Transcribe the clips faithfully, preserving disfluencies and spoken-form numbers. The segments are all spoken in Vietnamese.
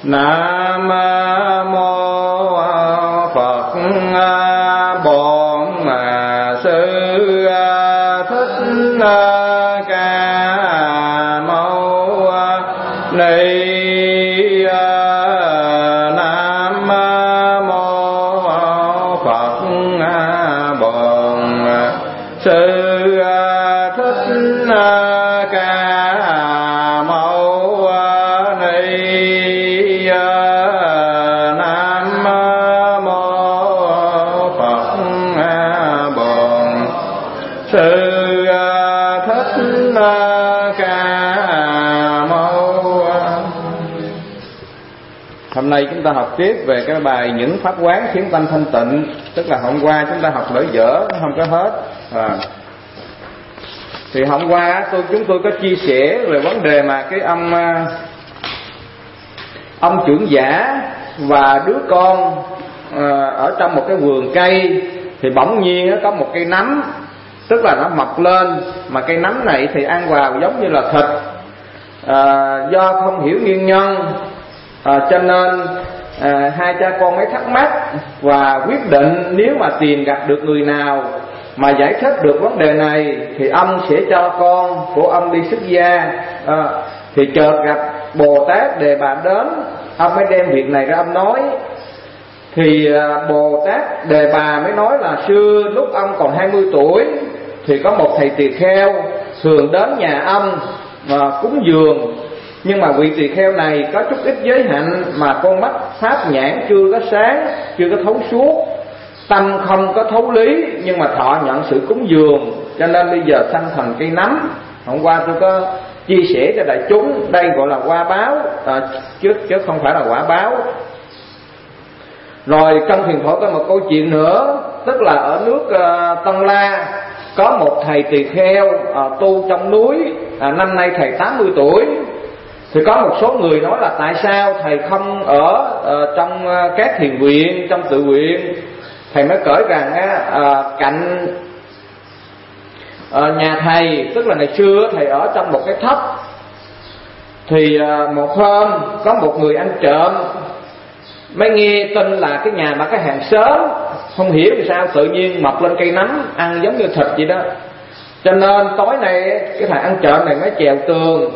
Nam mô Phật Bổn Sư Thích Ca Mâu Ni. Nam mô Phật Bổn Sư Thích Ca Mâu Ni. Nam mô Phật Bổn Sư Thích Ca Mâu. Hôm nay chúng ta học tiếp về cái bài những pháp quán khiến tâm thanh tịnh. Tức là hôm qua chúng ta học nửa dở không có hết à. Thì hôm qua tôi chúng tôi có chia sẻ về vấn đề mà cái ông ông trưởng giả và đứa con à, ở trong một cái vườn cây, thì bỗng nhiên nó có một cây nấm, tức là nó mọc lên, mà cây nấm này thì ăn vào giống như là thịt. À, do không hiểu nguyên nhân à, cho nên à, hai cha con mới thắc mắc và quyết định nếu mà tìm gặp được người nào mà giải thích được vấn đề này thì ông sẽ cho con của ông đi xuất gia. À, thì chợt gặp Bồ Tát Đề Bà đến, ông mới đem việc này ra ông nói. Thì Bồ Tát Đề Bà mới nói là xưa lúc ông còn hai mươi tuổi thì có một thầy tỳ kheo thường đến nhà ông mà cúng dường. Nhưng mà vị tỳ kheo này có chút ít giới hạnh, mà con mắt pháp nhãn chưa có sáng, chưa có thấu suốt, tâm không có thấu lý, nhưng mà thọ nhận sự cúng dường, cho nên bây giờ sanh thành cây nấm. Hôm qua tôi có chia sẻ cho đại chúng, đây gọi là quả báo à, chứ, chứ không phải là quả báo. Rồi trong thiền phổ có một câu chuyện nữa, tức là ở nước uh, Tân La có một thầy tỳ kheo uh, tu trong núi, à, năm nay thầy tám mươi tuổi. Thì có một số người nói là tại sao thầy không ở uh, trong uh, các thiền viện, trong tự viện. Thầy mới cởi rằng uh, cạnh uh, nhà thầy, tức là ngày xưa thầy ở trong một cái thất. Thì uh, một hôm có một người ăn trộm mới nghe tin là cái nhà mà cái hàng xóm không hiểu vì sao tự nhiên mọc lên cây nấm ăn giống như thịt vậy đó. Cho nên tối nay cái thằng ăn trộm này mới trèo tường,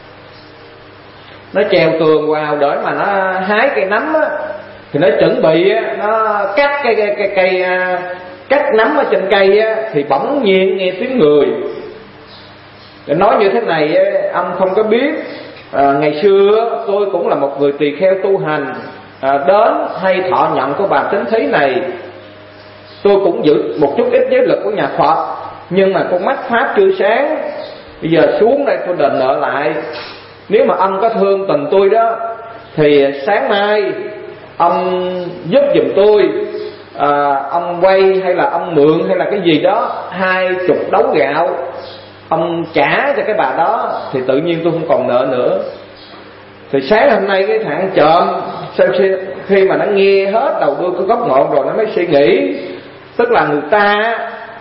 nó trèo tường vào để mà nó hái cây nấm á. Thì nó chuẩn bị á, nó cắt cây cây cây, cây cắt nấm ở trên cây á, thì bỗng nhiên nghe tiếng người. Để nói như thế này á, ông không có biết à, ngày xưa tôi cũng là một người tỳ kheo tu hành, à, đến hay thọ nhận của bà Tính Thí này. Tôi cũng giữ một chút ít giới lực của nhà Phật, nhưng mà con mắt pháp chưa sáng. Bây giờ xuống đây tôi đền nợ lại. Nếu mà ông có thương tình tôi đó thì sáng mai ông giúp giùm tôi, à, ông vay hay là ông mượn hay là cái gì đó hai chục đấu gạo, ông trả cho cái bà đó thì tự nhiên tôi không còn nợ nữa. Thì sáng hôm nay cái thằng trộm sau khi mà nó nghe hết đầu đuôi cái gốc ngọn rồi nó mới suy nghĩ, tức là người ta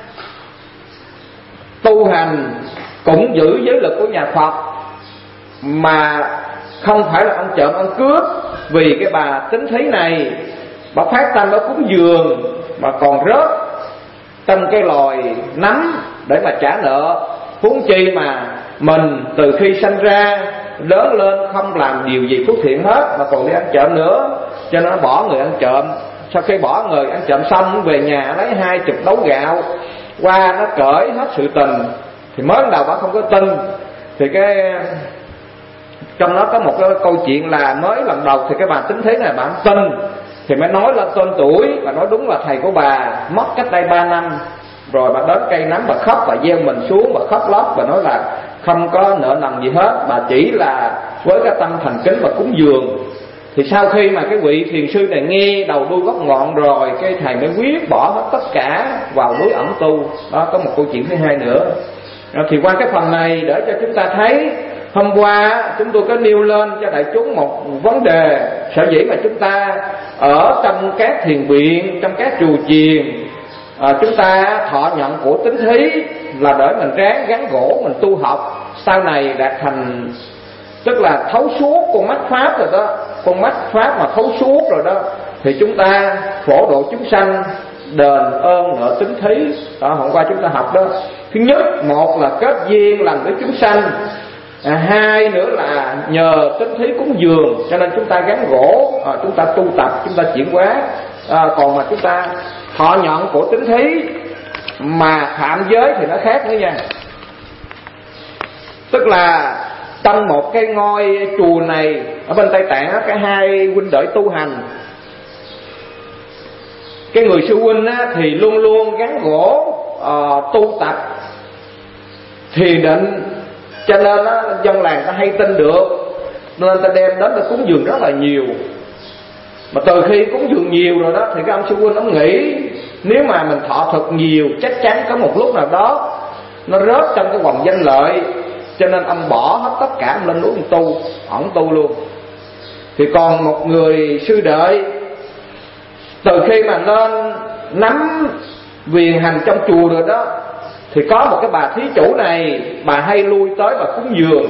tu hành cũng giữ giới lực của nhà Phật, mà không phải là ông trộm ông cướp. Vì cái bà Tính Thí này bà phát tâm bà cúng dường mà còn rớt trong cái lòi nấm để mà trả nợ. Huống chi mà mình từ khi sanh ra lớn lên không làm điều gì phước thiện hết mà còn đi ăn trộm nữa, cho nên nó bỏ người ăn trộm. Sau khi bỏ người ăn trộm xong về nhà lấy hai chục đấu gạo qua nó cởi hết sự tình. Thì mới đầu bà không có tin. Thì cái trong đó có một cái câu chuyện là mới lần đầu thì cái bà Tính Thí này bà không tin, thì mới nói lên tên tuổi. Bà nói đúng là thầy của bà mất cách đây ba năm. Rồi bà đến cây nấm bà khóc, bà gieo mình xuống, bà khóc lóc, bà nói là không có nợ nần gì hết, bà chỉ là với cái tâm thành kính và cúng dường. Thì sau khi mà cái vị thiền sư này nghe đầu đuôi gốc ngọn rồi, cái thầy mới quyết bỏ hết tất cả vào núi ẩn tu. Đó, có một câu chuyện thứ hai nữa. Thì qua cái phần này để cho chúng ta thấy, hôm qua chúng tôi có nêu lên cho đại chúng một vấn đề. Sở dĩ mà chúng ta ở trong các thiền viện, trong các chùa chiền, à, chúng ta thọ nhận của Tính Thí là để mình ráng gắn gỗ mình tu học, sau này đạt thành tức là thấu suốt con mắt pháp rồi đó. Con mắt pháp mà thấu suốt rồi đó thì chúng ta phổ độ chúng sanh, đền ơn nợ tính thí. Đó, hôm qua chúng ta học đó. Thứ nhất, một là kết duyên lành với chúng sanh, à, hai nữa là nhờ tính thí cúng dường. Cho nên chúng ta gắn gỗ, à, chúng ta tu tập, chúng ta chuyển hóa. à, Còn mà chúng ta thọ nhận của tính thí mà phạm giới thì nó khác nữa nha. Tức là trong một cái ngôi chùa này ở bên Tây Tạng á, cái hai huynh đệ tu hành, cái người sư huynh á, thì luôn luôn gắn gỗ uh, tu tập thiền định, cho nên á, dân làng ta hay tin được, nên ta đem đến ta cúng dường rất là nhiều. Mà từ khi cúng dường nhiều rồi đó thì cái ông sư huynh ông nghĩ nếu mà mình thọ thực nhiều chắc chắn có một lúc nào đó nó rớt trong cái vòng danh lợi, cho nên ông bỏ hết tất cả, ông lên núi ông tu, ổng tu luôn. Thì còn một người sư đệ, từ khi mà lên nắm quyền hành trong chùa rồi đó, thì có một cái bà thí chủ này, bà hay lui tới và cúng dường.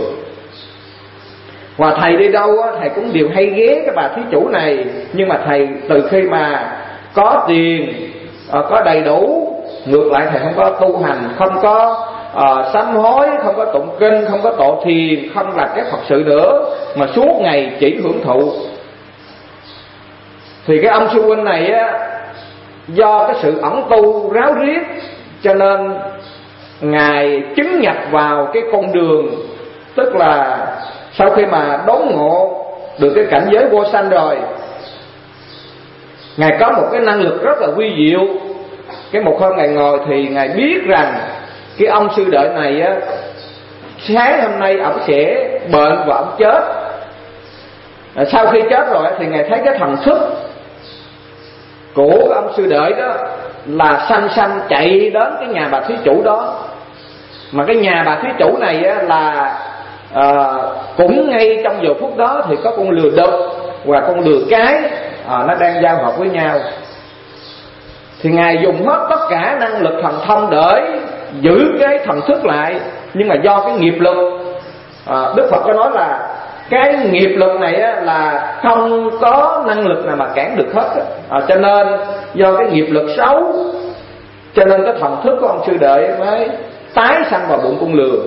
Và thầy đi đâu á, thầy cũng đều hay ghé cái bà thí chủ này. Nhưng mà thầy từ khi mà có tiền, có đầy đủ, ngược lại thầy không có tu hành, không có uh, sám hối, không có tụng kinh, không có tọa thiền, không là cái Phật sự nữa, mà suốt ngày chỉ hưởng thụ. Thì cái ông sư huynh này á, do cái sự ẩn tu ráo riết, cho nên ngài chứng nhập vào cái con đường, tức là sau khi mà đốn ngộ được cái cảnh giới vô sanh rồi, ngài có một cái năng lực rất là vi diệu. Cái một hôm ngài ngồi thì ngài biết rằng cái ông sư đệ này á, sáng hôm nay ổng sẽ bệnh và ổng chết. À, sau khi chết rồi thì ngài thấy cái thần thức của cái ông sư đệ đó là sanh sanh chạy đến cái nhà bà thí chủ đó. Mà cái nhà bà thí chủ này á, là à, cũng ngay trong giờ phút đó thì có con lừa đực và con lừa cái à, nó đang giao hợp với nhau. Thì ngài dùng hết tất cả năng lực thần thông để giữ cái thần thức lại, nhưng mà do cái nghiệp lực, à, Đức Phật có nói là cái nghiệp lực này á, là không có năng lực nào mà cản được hết. à, Cho nên do cái nghiệp lực xấu, cho nên cái thần thức của ông sư đệ mới tái sanh vào bụng con lừa.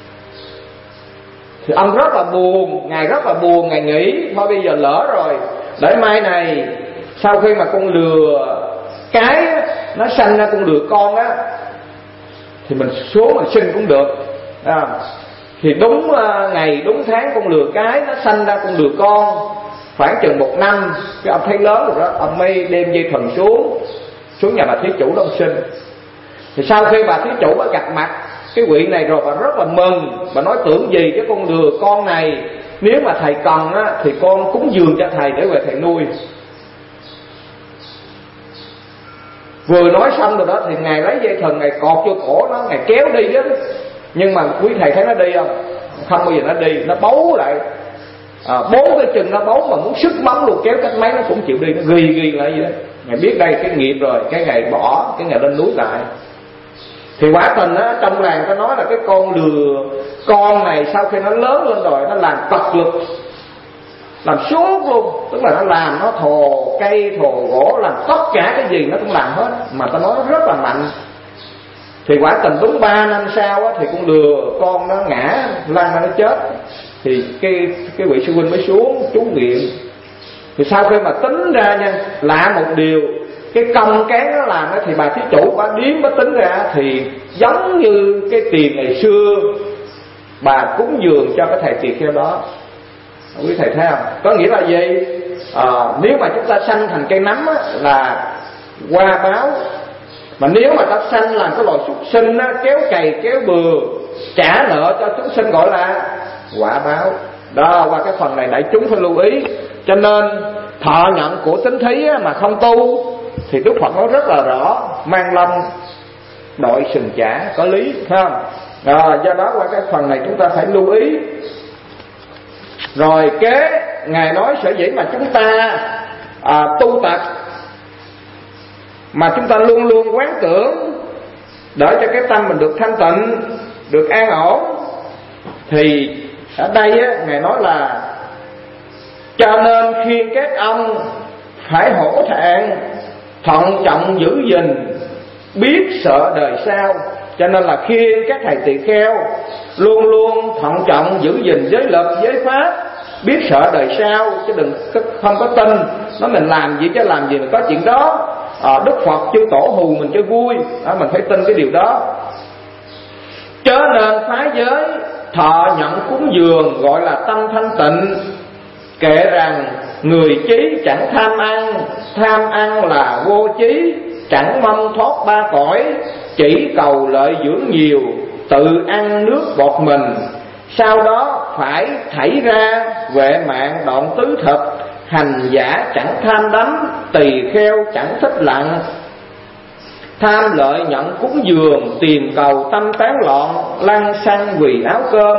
Thì ông rất là buồn, ngài rất là buồn, ngài nghĩ thôi bây giờ lỡ rồi, để mai này sau khi mà con lừa cái nó sanh ra con lừa con á, thì mình xuống mà sinh cũng được. à, Thì đúng uh, ngày đúng tháng con lừa cái nó sanh ra con lừa con, khoảng chừng một năm, cái ông thấy lớn rồi đó, ông mới đem dây thần xuống xuống nhà bà thí chủ đó ông sinh. Thì sau khi bà thí chủ bà gặp mặt cái vị này rồi, bà rất là mừng, bà nói tưởng gì cái con lừa con này, nếu mà thầy cần á, thì con cúng dường cho thầy để về thầy nuôi. Vừa nói xong rồi đó thì ngài lấy dây thần ngài cột vô cổ nó, ngài kéo đi đó. Nhưng mà quý thầy thấy nó đi không? Không bao giờ nó đi, nó bấu lại. à, Bốn cái chân nó bấu mà muốn sức móng luôn, kéo cách mấy nó cũng chịu đi, nó ghi ghi lại vậy đó. Ngài biết đây cái nghiệp rồi, cái ngài bỏ, cái ngài lên núi lại. Thì quả tình á, trong làng ta nói là cái con lừa con này sau khi nó lớn lên rồi, nó làm cật lực, làm suốt luôn. Tức là nó làm, nó thồ cây, thồ gỗ, làm tất cả cái gì nó cũng làm hết. Mà ta nói nó rất là mạnh. Thì quả tình đúng ba năm sau á, thì con lừa con nó ngã lăn ra nó chết. Thì cái cái vị sư huynh mới xuống chú nghiệm. Thì sau khi mà tính ra nha, lạ một điều, cái công cán nó làm á, thì bà thí chủ bà điếm bà tính ra thì giống như cái tiền ngày xưa bà cúng dường cho cái thầy tỳ kheo đó. Quý thầy thấy không? Có nghĩa là gì? À, nếu mà chúng ta sanh thành cây nấm á, là qua báo. Mà nếu mà ta sanh làm cái loài súc sinh á, kéo cày kéo bừa, trả nợ cho chúng sinh gọi là quả báo. Đó, qua cái phần này đại chúng phải lưu ý. Cho nên thọ nhận của tính thí á, mà không tu thì Đức Phật nói rất là rõ, mang lông đội sừng chả, có lý, phải không? À, do đó qua cái phần này chúng ta phải lưu ý. Rồi kế ngài nói sở dĩ mà chúng ta à, tu tập mà chúng ta luôn luôn quán tưởng để cho cái tâm mình được thanh tịnh, được an ổn, thì Ở đây á, Ngài nói là cho nên khuyên các ông phải hổ thẹn, thận trọng giữ gìn, biết sợ đời sau. Cho nên là khuyên các thầy tỳ kheo luôn luôn thận trọng giữ gìn giới luật giới pháp, biết sợ đời sau, chứ đừng không có tin nói mình làm gì chứ làm gì mà có chuyện đó. à, Đức Phật chư tổ hù mình cho vui, à, mình phải tin cái điều đó. Chớ nên phá giới, thọ nhận cúng dường gọi là tâm thanh tịnh. Kệ rằng người trí chẳng tham ăn, tham ăn là vô trí, chẳng mong thoát ba cõi, chỉ cầu lợi dưỡng nhiều, tự ăn nước bọt mình. Sau đó phải thảy ra, vệ mạng đoạn tứ thực, hành giả chẳng tham đắm, tỳ kheo chẳng thích lặng. Tham lợi nhận cúng dường, tìm cầu tâm tán loạn, lăng xăng vì áo cơm.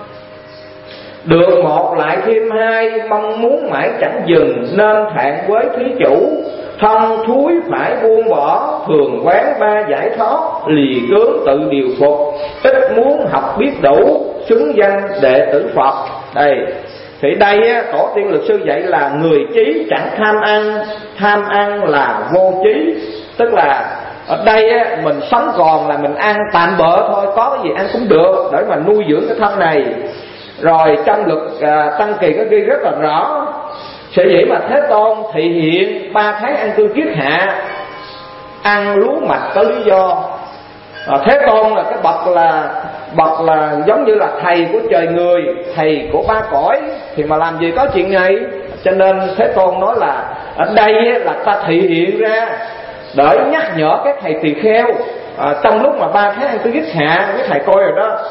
Được một lại thêm hai, mong muốn mãi chẳng dừng, nên thẹn với thí chủ. Thân thúi phải buông bỏ, thường quán ba giải thoát, lì gớm tự điều phục, ít muốn học biết đủ, xứng danh đệ tử Phật. Đây, thì đây á, tổ tiên luật sư dạy là người trí chẳng tham ăn, tham ăn là vô trí. Tức là ở đây á, mình sống còn là mình ăn tạm bợ thôi, có cái gì ăn cũng được để mà nuôi dưỡng cái thân này. Rồi trong luật à, Tăng Kỳ có ghi rất là rõ, sở dĩ mà Thế Tôn thị hiện ba tháng ăn cư kiết hạ, ăn lúa mạch có lý do. à, Thế Tôn là cái bậc là bậc là giống như là thầy của trời người, thầy của ba cõi, thì mà làm gì có chuyện này. Cho nên Thế Tôn nói là ở đây là ta thị hiện ra để nhắc nhở các thầy tỳ kheo. à, Trong lúc mà ba tháng ăn cư kiết hạ, cái thầy coi rồi đó,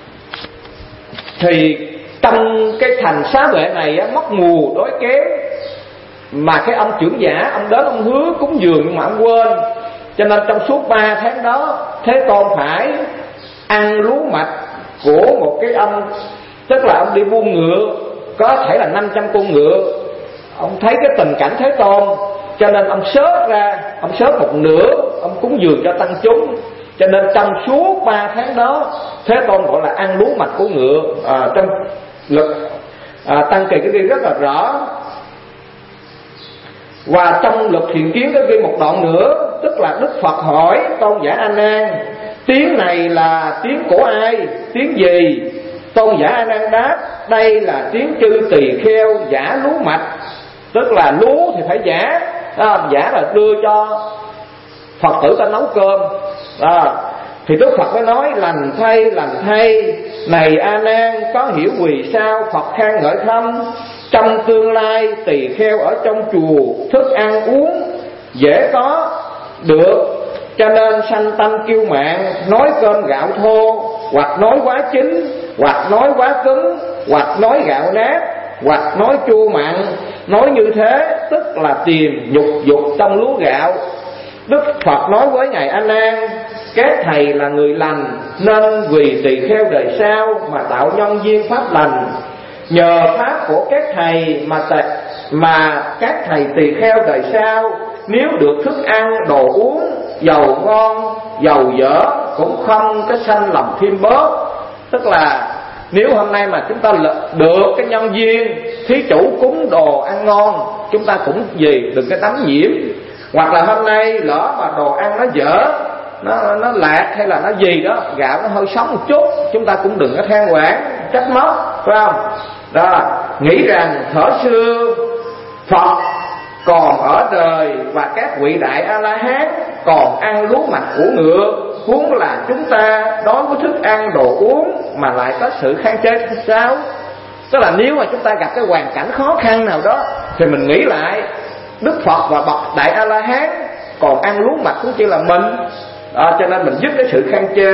thì trong cái thành xá vệ này á, mất mùa đói kém, mà cái ông trưởng giả ông đến ông hứa cúng dường nhưng mà ông quên. Cho nên trong suốt ba tháng đó, Thế Tôn phải ăn lúa mạch của một cái ông, tức là ông đi buôn ngựa, có thể là năm trăm con ngựa. Ông thấy cái tình cảnh Thế Tôn, cho nên ông xớt ra, ông xớt một nửa, ông cúng dường cho tăng chúng. Cho nên trong suốt ba tháng đó, Thế Tôn gọi là ăn lúa mạch của ngựa. à, Trong luật à, Tăng Kỳ có ghi rất là rõ. Và trong luật Thiện Kiến có ghi một đoạn nữa, tức là Đức Phật hỏi Tôn giả A Nan, tiếng này là tiếng của ai, tiếng gì? Tôn giả A Nan đáp, đây là tiếng chư tỳ kheo giả lúa mạch. Tức là lúa thì phải giả, à, giả là đưa cho Phật tử ta nấu cơm. à, Thì Đức Phật mới nói, lành thay lành thay, này A Nan, có hiểu vì sao Phật khen ngợi không? Trong tương lai tỳ kheo ở trong chùa, thức ăn uống dễ có được, cho nên sanh tâm kiêu mạn, nói cơm gạo thô, hoặc nói quá chín, hoặc nói quá cứng, hoặc nói gạo nát, hoặc nói chua mặn. Nói như thế tức là tìm nhục dục trong lúa gạo. Đức Phật nói với ngài A Nan, các thầy là người lành, nên vì tỳ kheo đời sau mà tạo nhân duyên pháp lành. Nhờ pháp của các thầy mà t- mà các thầy tỳ kheo đời sau, nếu được thức ăn đồ uống giàu ngon giàu dở, cũng không có sanh lòng thêm bớt. Tức là nếu hôm nay mà chúng ta được cái nhân duyên thí chủ cúng đồ ăn ngon, chúng ta cũng gì đừng có đắm nhiễm. Hoặc là hôm nay lỡ mà đồ ăn nó dở, nó nó lạc hay là nó gì đó, gạo nó hơi sống một chút, chúng ta cũng đừng có than vãn trách móc, phải không? Đó, nghĩ rằng thuở xưa Phật còn ở đời và các vị đại A La Hán còn ăn lúa mạch của ngựa, huống là chúng ta đối với thức ăn đồ uống mà lại có sự khang chế sao? Tức là nếu mà chúng ta gặp cái hoàn cảnh khó khăn nào đó thì mình nghĩ lại, Đức Phật và bậc đại A La Hán còn ăn lúa mạch cũng chỉ là mình. À, cho nên mình giúp cái sự khang chê.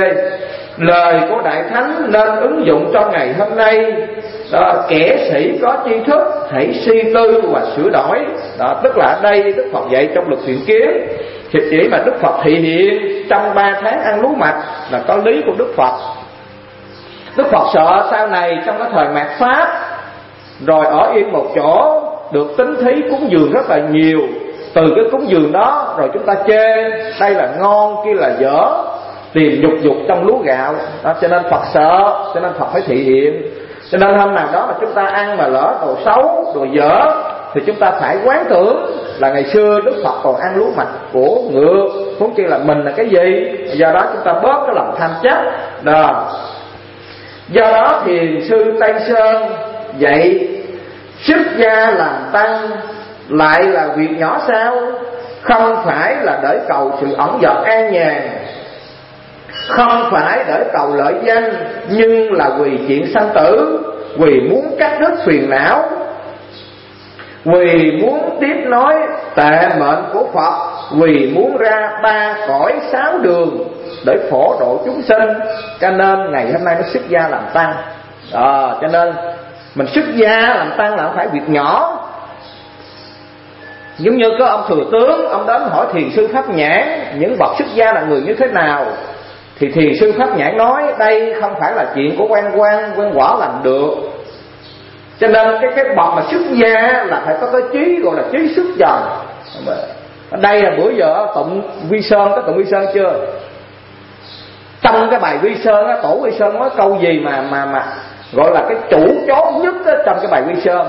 Lời của Đại Thánh nên ứng dụng trong ngày hôm nay. Đó, kẻ sĩ có tri thức hãy suy tư và sửa đổi. Đó, tức là ở đây Đức Phật dạy trong luật Thiện Kiến, thì chỉ mà Đức Phật thị hiện trong ba tháng ăn lúa mạch là có lý của Đức Phật. Đức Phật sợ sau này trong cái thời mạt Pháp, rồi ở yên một chỗ, được tín thí cúng dường rất là nhiều. Từ cái cúng dường đó rồi chúng ta chê đây là ngon, kia là dở, tìm dục dục trong lúa gạo đó. Cho nên Phật sợ, cho nên Phật phải thị hiện. Cho nên hôm nào đó mà chúng ta ăn mà lỡ đồ xấu, đồ dở thì chúng ta phải quán tưởng là ngày xưa Đức Phật còn ăn lúa mạch của ngựa, huống chi là mình là cái gì. Do đó chúng ta bớt cái lòng tham chấp đó. Do đó Thiền sư Tây Sơn dạy xuất gia làm tăng lại là việc nhỏ sao? Không phải là để cầu sự ẩn dật an nhàn, không phải để cầu lợi danh, nhưng là vì chuyện sanh tử, vì muốn cắt đứt phiền não, vì muốn tiếp nối tệ mệnh của Phật, vì muốn ra ba cõi sáu đường để phổ độ chúng sinh. Cho nên ngày hôm nay nó xuất gia làm tăng. À, cho nên mình xuất gia làm tăng là không phải việc nhỏ. Giống như có ông thừa tướng, ông đến hỏi Thiền sư Pháp Nhãn những bậc xuất gia là người như thế nào, thì Thiền sư Pháp Nhãn nói đây không phải là chuyện của quan quan quan quả làm được. Cho nên cái cái bậc mà xuất gia là phải có cái trí gọi là trí xuất trần. Ở đây là bữa giờ tụng Vi Sơn, có tụng Vi Sơn chưa? Trong cái bài Vi Sơn á, tổ Vi Sơn nói câu gì mà mà mà gọi là cái chủ chốt nhất á, trong cái bài Vi Sơn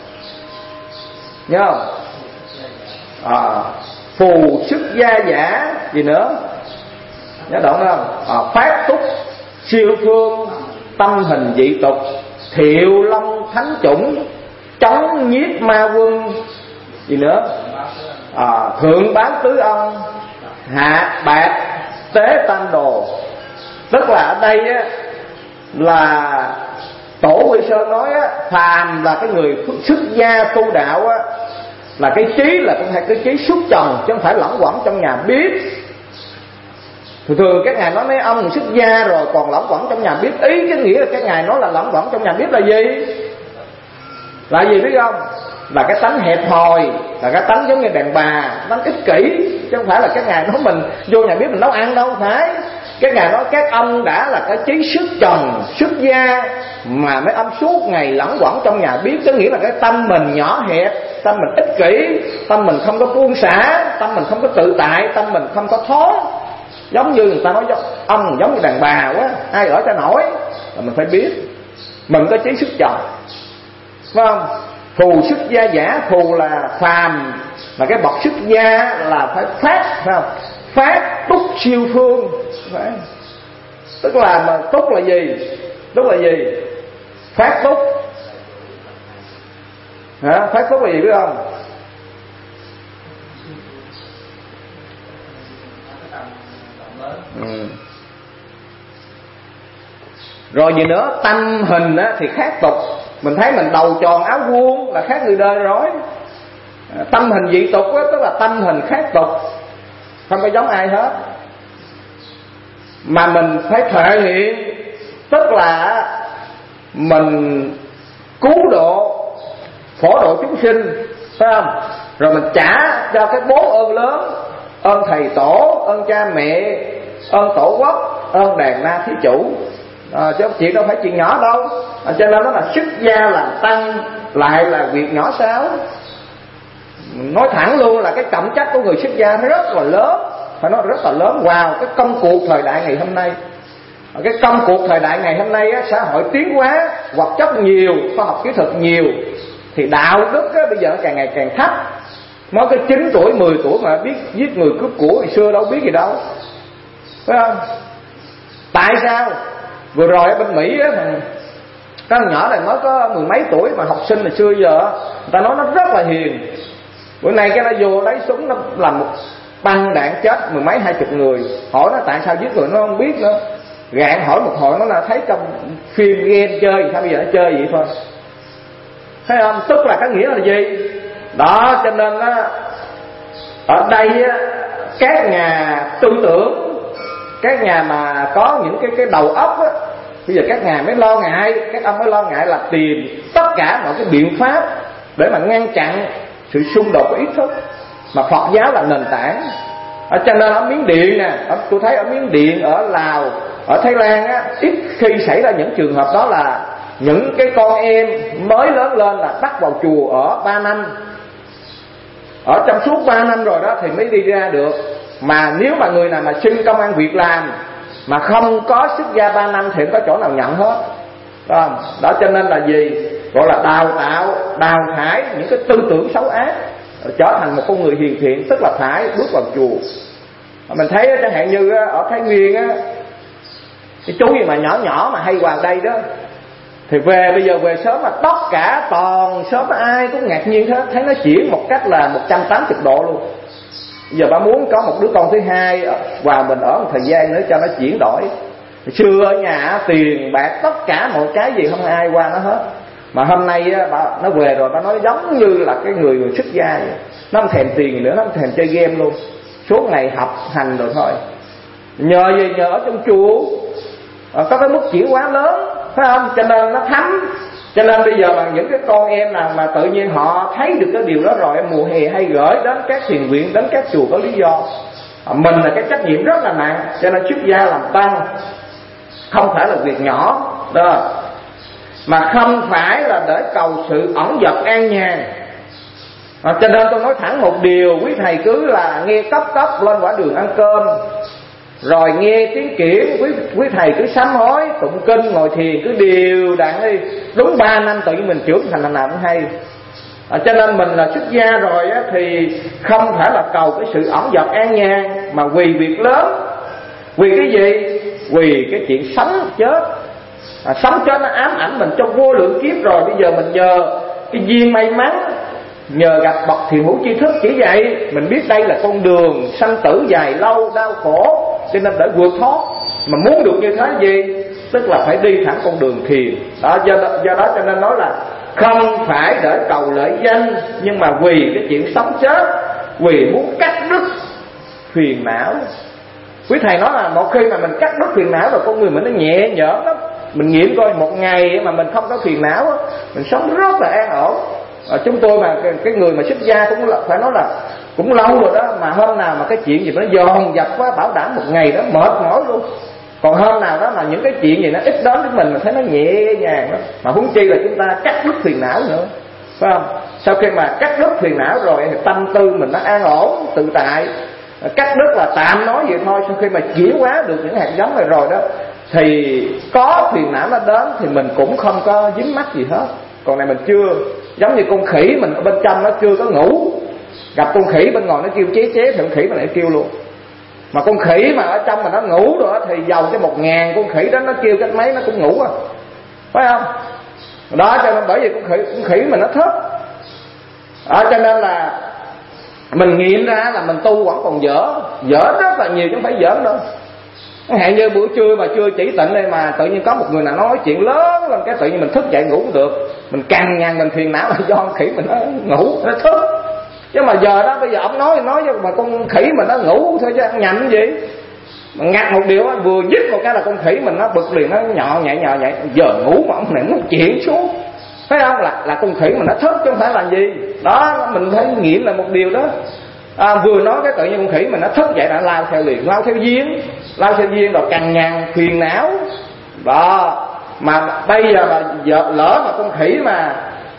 nhớ không? À, phù xuất gia giả gì nữa nhớ động không? À, phát túc siêu phương tâm hình dị tục, thiệu long thánh chủng, chống nhiếp ma quân gì nữa, à, thượng bán tứ ông, hạ bạc tế tam đồ. Tức là ở đây á, là tổ Quy Sơn nói á, phàm là cái người xuất gia tu đạo á, là cái trí là cũng phải cái trí xuất trần, chứ không phải lẫn quẩn trong nhà bếp. Thường thường các ngài nói mấy ông xuất gia rồi còn lẫn quẩn trong nhà bếp, ý cái nghĩa là các ngài nói là lẫn quẩn trong nhà bếp là gì? Là gì biết không? Là cái tánh hẹp hòi, là cái tánh giống như đàn bà, tánh ích kỷ, chứ không phải là các ngài nói mình vô nhà bếp mình nấu ăn đâu, không phải. Các ngài nói các ông đã là cái trí xuất trần, xuất gia, mà mấy ông suốt ngày lẫn quẩn trong nhà bếp, có nghĩa là cái tâm mình nhỏ hẹp, tâm mình ích kỷ, tâm mình không có buông xả, tâm mình không có tự tại, tâm mình không có thoát. Giống như người ta nói ông giống như đàn bà quá, ai ở cho nổi, là mình phải biết mình có trí xuất trần, phải không? Phù xuất gia giả, phù là phàm, mà cái bậc xuất gia là phải phát, phải không? Phát túc siêu phương, phải. Tức là mà túc là gì? Túc là gì? Phát túc. Hả? Phát túc là gì biết không? Ừ. Rồi gì nữa? Tâm hình á, thì khác tục. Mình thấy mình đầu tròn áo vuông là khác người đời rồi. Tâm hình dị tục á, tức là tâm hình khác tục, không có giống ai hết. Mà mình phải thể hiện, tức là mình cứu độ, phổ độ chúng sinh, phải không? Rồi mình trả cho cái bốn ơn lớn: ơn thầy tổ, ơn cha mẹ, ơn tổ quốc, ơn đàn na thí chủ. À, chứ chuyện đâu phải chuyện nhỏ đâu. À, cho nên nó là xuất gia làm tăng lại là việc nhỏ sao? Nói thẳng luôn là cái trọng trách của người xuất gia nó rất là lớn, phải nói rất là lớn. Wow, cái công cuộc thời đại ngày hôm nay, cái công cuộc thời đại ngày hôm nay á, xã hội tiến hóa, vật chất nhiều, khoa học kỹ thuật nhiều, thì đạo đức á, bây giờ càng ngày càng thấp. Mới cái chín tuổi, mười tuổi mà biết giết người cướp của, hồi xưa đâu biết gì đâu, phải không? Tại sao? Vừa rồi ở bên Mỹ á, cái nhỏ này mới có mười mấy tuổi mà học sinh hồi xưa giờ người ta nói nó rất là hiền. Bữa nay cái nó vô lấy súng nó làm một băng đạn chết mười mấy hai chục người. Hỏi nó tại sao giết người nó không biết nữa. Gạn hỏi một hồi nó là thấy trong phim game chơi, sao bây giờ nó chơi vậy thôi, thấy không? Tức là cái nghĩa là gì đó. Cho nên á, ở đây á, các nhà tư tưởng, các nhà mà có những cái cái đầu óc á, bây giờ các ngài mới lo ngại, các ông mới lo ngại là tìm tất cả mọi cái biện pháp để mà ngăn chặn sự xung đột của ý thức. Mà Phật giáo là nền tảng. Ở cho nên ở Miến Điện nè, ở, tôi thấy ở Miến Điện, ở Lào, ở Thái Lan á, ít khi xảy ra những trường hợp đó là những cái con em mới lớn lên là bắt vào chùa ở ba năm, ở trong suốt ba năm rồi đó thì mới đi ra được. Mà nếu mà người nào mà xin công ăn việc làm mà không có xuất gia ba năm thì không có chỗ nào nhận hết. đó, đó cho nên là gì gọi là đào tạo, đào thải những cái tư tưởng xấu ác, trở thành một con người hiền thiện, tức là phải bước vào chùa. Mình thấy chẳng hạn như ở Thái Nguyên á, cái chú gì mà nhỏ nhỏ mà hay vào đây đó, thì về bây giờ về sớm mà tất cả toàn sớm ai cũng ngạc nhiên thế, thấy nó chuyển một cách là một trăm tám mươi độ luôn. Giờ bà muốn có một đứa con thứ hai và mình ở một thời gian nữa cho nó chuyển đổi. Xưa ở nhà tiền bạc tất cả mọi cái gì không ai qua nó hết, mà hôm nay bà, nó về rồi bà nói giống như là cái người, người xuất gia vậy. Nó không thèm tiền gì nữa, nó không thèm chơi game luôn, suốt ngày học hành rồi thôi. Nhờ gì nhờ ở trong chùa có cái mức chuyển hóa lớn, phải không? Cho nên nó thấm. Cho nên bây giờ mà những cái con em nào mà tự nhiên họ thấy được cái điều đó rồi, mùa hè hay gửi đến các thiền viện, đến các chùa có lý do. Mình là cái trách nhiệm rất là nặng, cho nên xuất gia làm tăng không phải là việc nhỏ đó, mà không phải là để cầu sự ẩn dật an nhàn. À, cho nên tôi nói thẳng một điều, quý thầy cứ là nghe cấp cấp lên quả đường ăn cơm, rồi nghe tiếng kiển, quý quý thầy cứ sám hối tụng kinh ngồi thiền cứ đều đặn đi, đúng ba năm tự nhiên mình trưởng thành là nào cũng hay. À, cho nên mình là xuất gia rồi á, thì không phải là cầu cái sự ẩn dật an nhàn, mà vì việc lớn. Vì cái gì? Vì cái chuyện sống chết. À, sống chết nó ám ảnh mình trong vô lượng kiếp rồi, bây giờ mình nhờ cái duyên may mắn, nhờ gặp bậc thiền hữu tri thức chỉ dạy mình biết đây là con đường sanh tử dài lâu đau khổ, cho nên để vượt thoát. Mà muốn được như thế gì? Tức là phải đi thẳng con đường thiền đó. Do đó, do đó cho nên nói là không phải để cầu lợi danh, nhưng mà vì cái chuyện sống chết, vì muốn cắt đứt phiền não. Quý thầy nói là một khi mà mình cắt đứt phiền não rồi, con người mình nó nhẹ nhõm lắm. Mình nghiệm coi một ngày mà mình không có phiền não, mình sống rất là an ổn. À, chúng tôi mà cái, cái người mà xuất gia cũng là, phải nói là cũng lâu rồi đó, mà hôm nào mà cái chuyện gì nó dồn dập quá, bảo đảm một ngày đó mệt mỏi luôn. Còn hôm nào đó mà những cái chuyện gì nó ít đến với mình, mình thấy nó nhẹ nhàng đó. Mà huống chi là chúng ta cắt đứt phiền não nữa, phải không? Sau khi mà cắt đứt phiền não rồi thì tâm tư mình nó an ổn tự tại. Cắt đứt là tạm nói vậy thôi, sau khi mà chuyển hóa được những hạt giống này rồi đó, thì có phiền não nó đến thì mình cũng không có dính mắc gì hết. Còn này mình chưa, giống như con khỉ mình ở bên trong nó chưa có ngủ, gặp con khỉ bên ngoài nó kêu chế chế thì con khỉ mình lại kêu luôn. Mà con khỉ mà ở trong mà nó ngủ rồi thì giàu cái một ngàn con khỉ đó nó kêu cách mấy nó cũng ngủ à, phải không? Đó cho nên bởi vì con khỉ con khỉ mình nó thấp đó, cho nên là mình nghiệm ra là mình tu vẫn còn dở dở rất là nhiều chứ không phải giỡn đâu. Chẳng hạn như buổi trưa mà chưa chỉ tịnh đây mà tự nhiên có một người nào nói chuyện lớn lên cái tự nhiên mình thức dậy ngủ cũng được, mình cằn nhằn mình phiền não là do con khỉ mình nó ngủ nó thức. Chứ mà giờ đó bây giờ ông nói nói cho mà con khỉ mình nó ngủ thôi chứ ăn nhầm gì. Mà ngặt một điều vừa dứt một cái là con khỉ mình nó bực liền, nó nhọ nhảy nhọ nhảy, giờ ngủ mà ông này nó chuyện xuống, phải không? Là là con khỉ mình nó thức chứ không phải là gì. Đó mình thấy nghiệm là một điều đó. À, vừa nói cái tự nhiên con khỉ mình nó thức dậy đã lao theo liền, lao theo duyên, lao theo duyên rồi cằn nhằn phiền não đó. Mà bây giờ là giờ lỡ mà con khỉ mà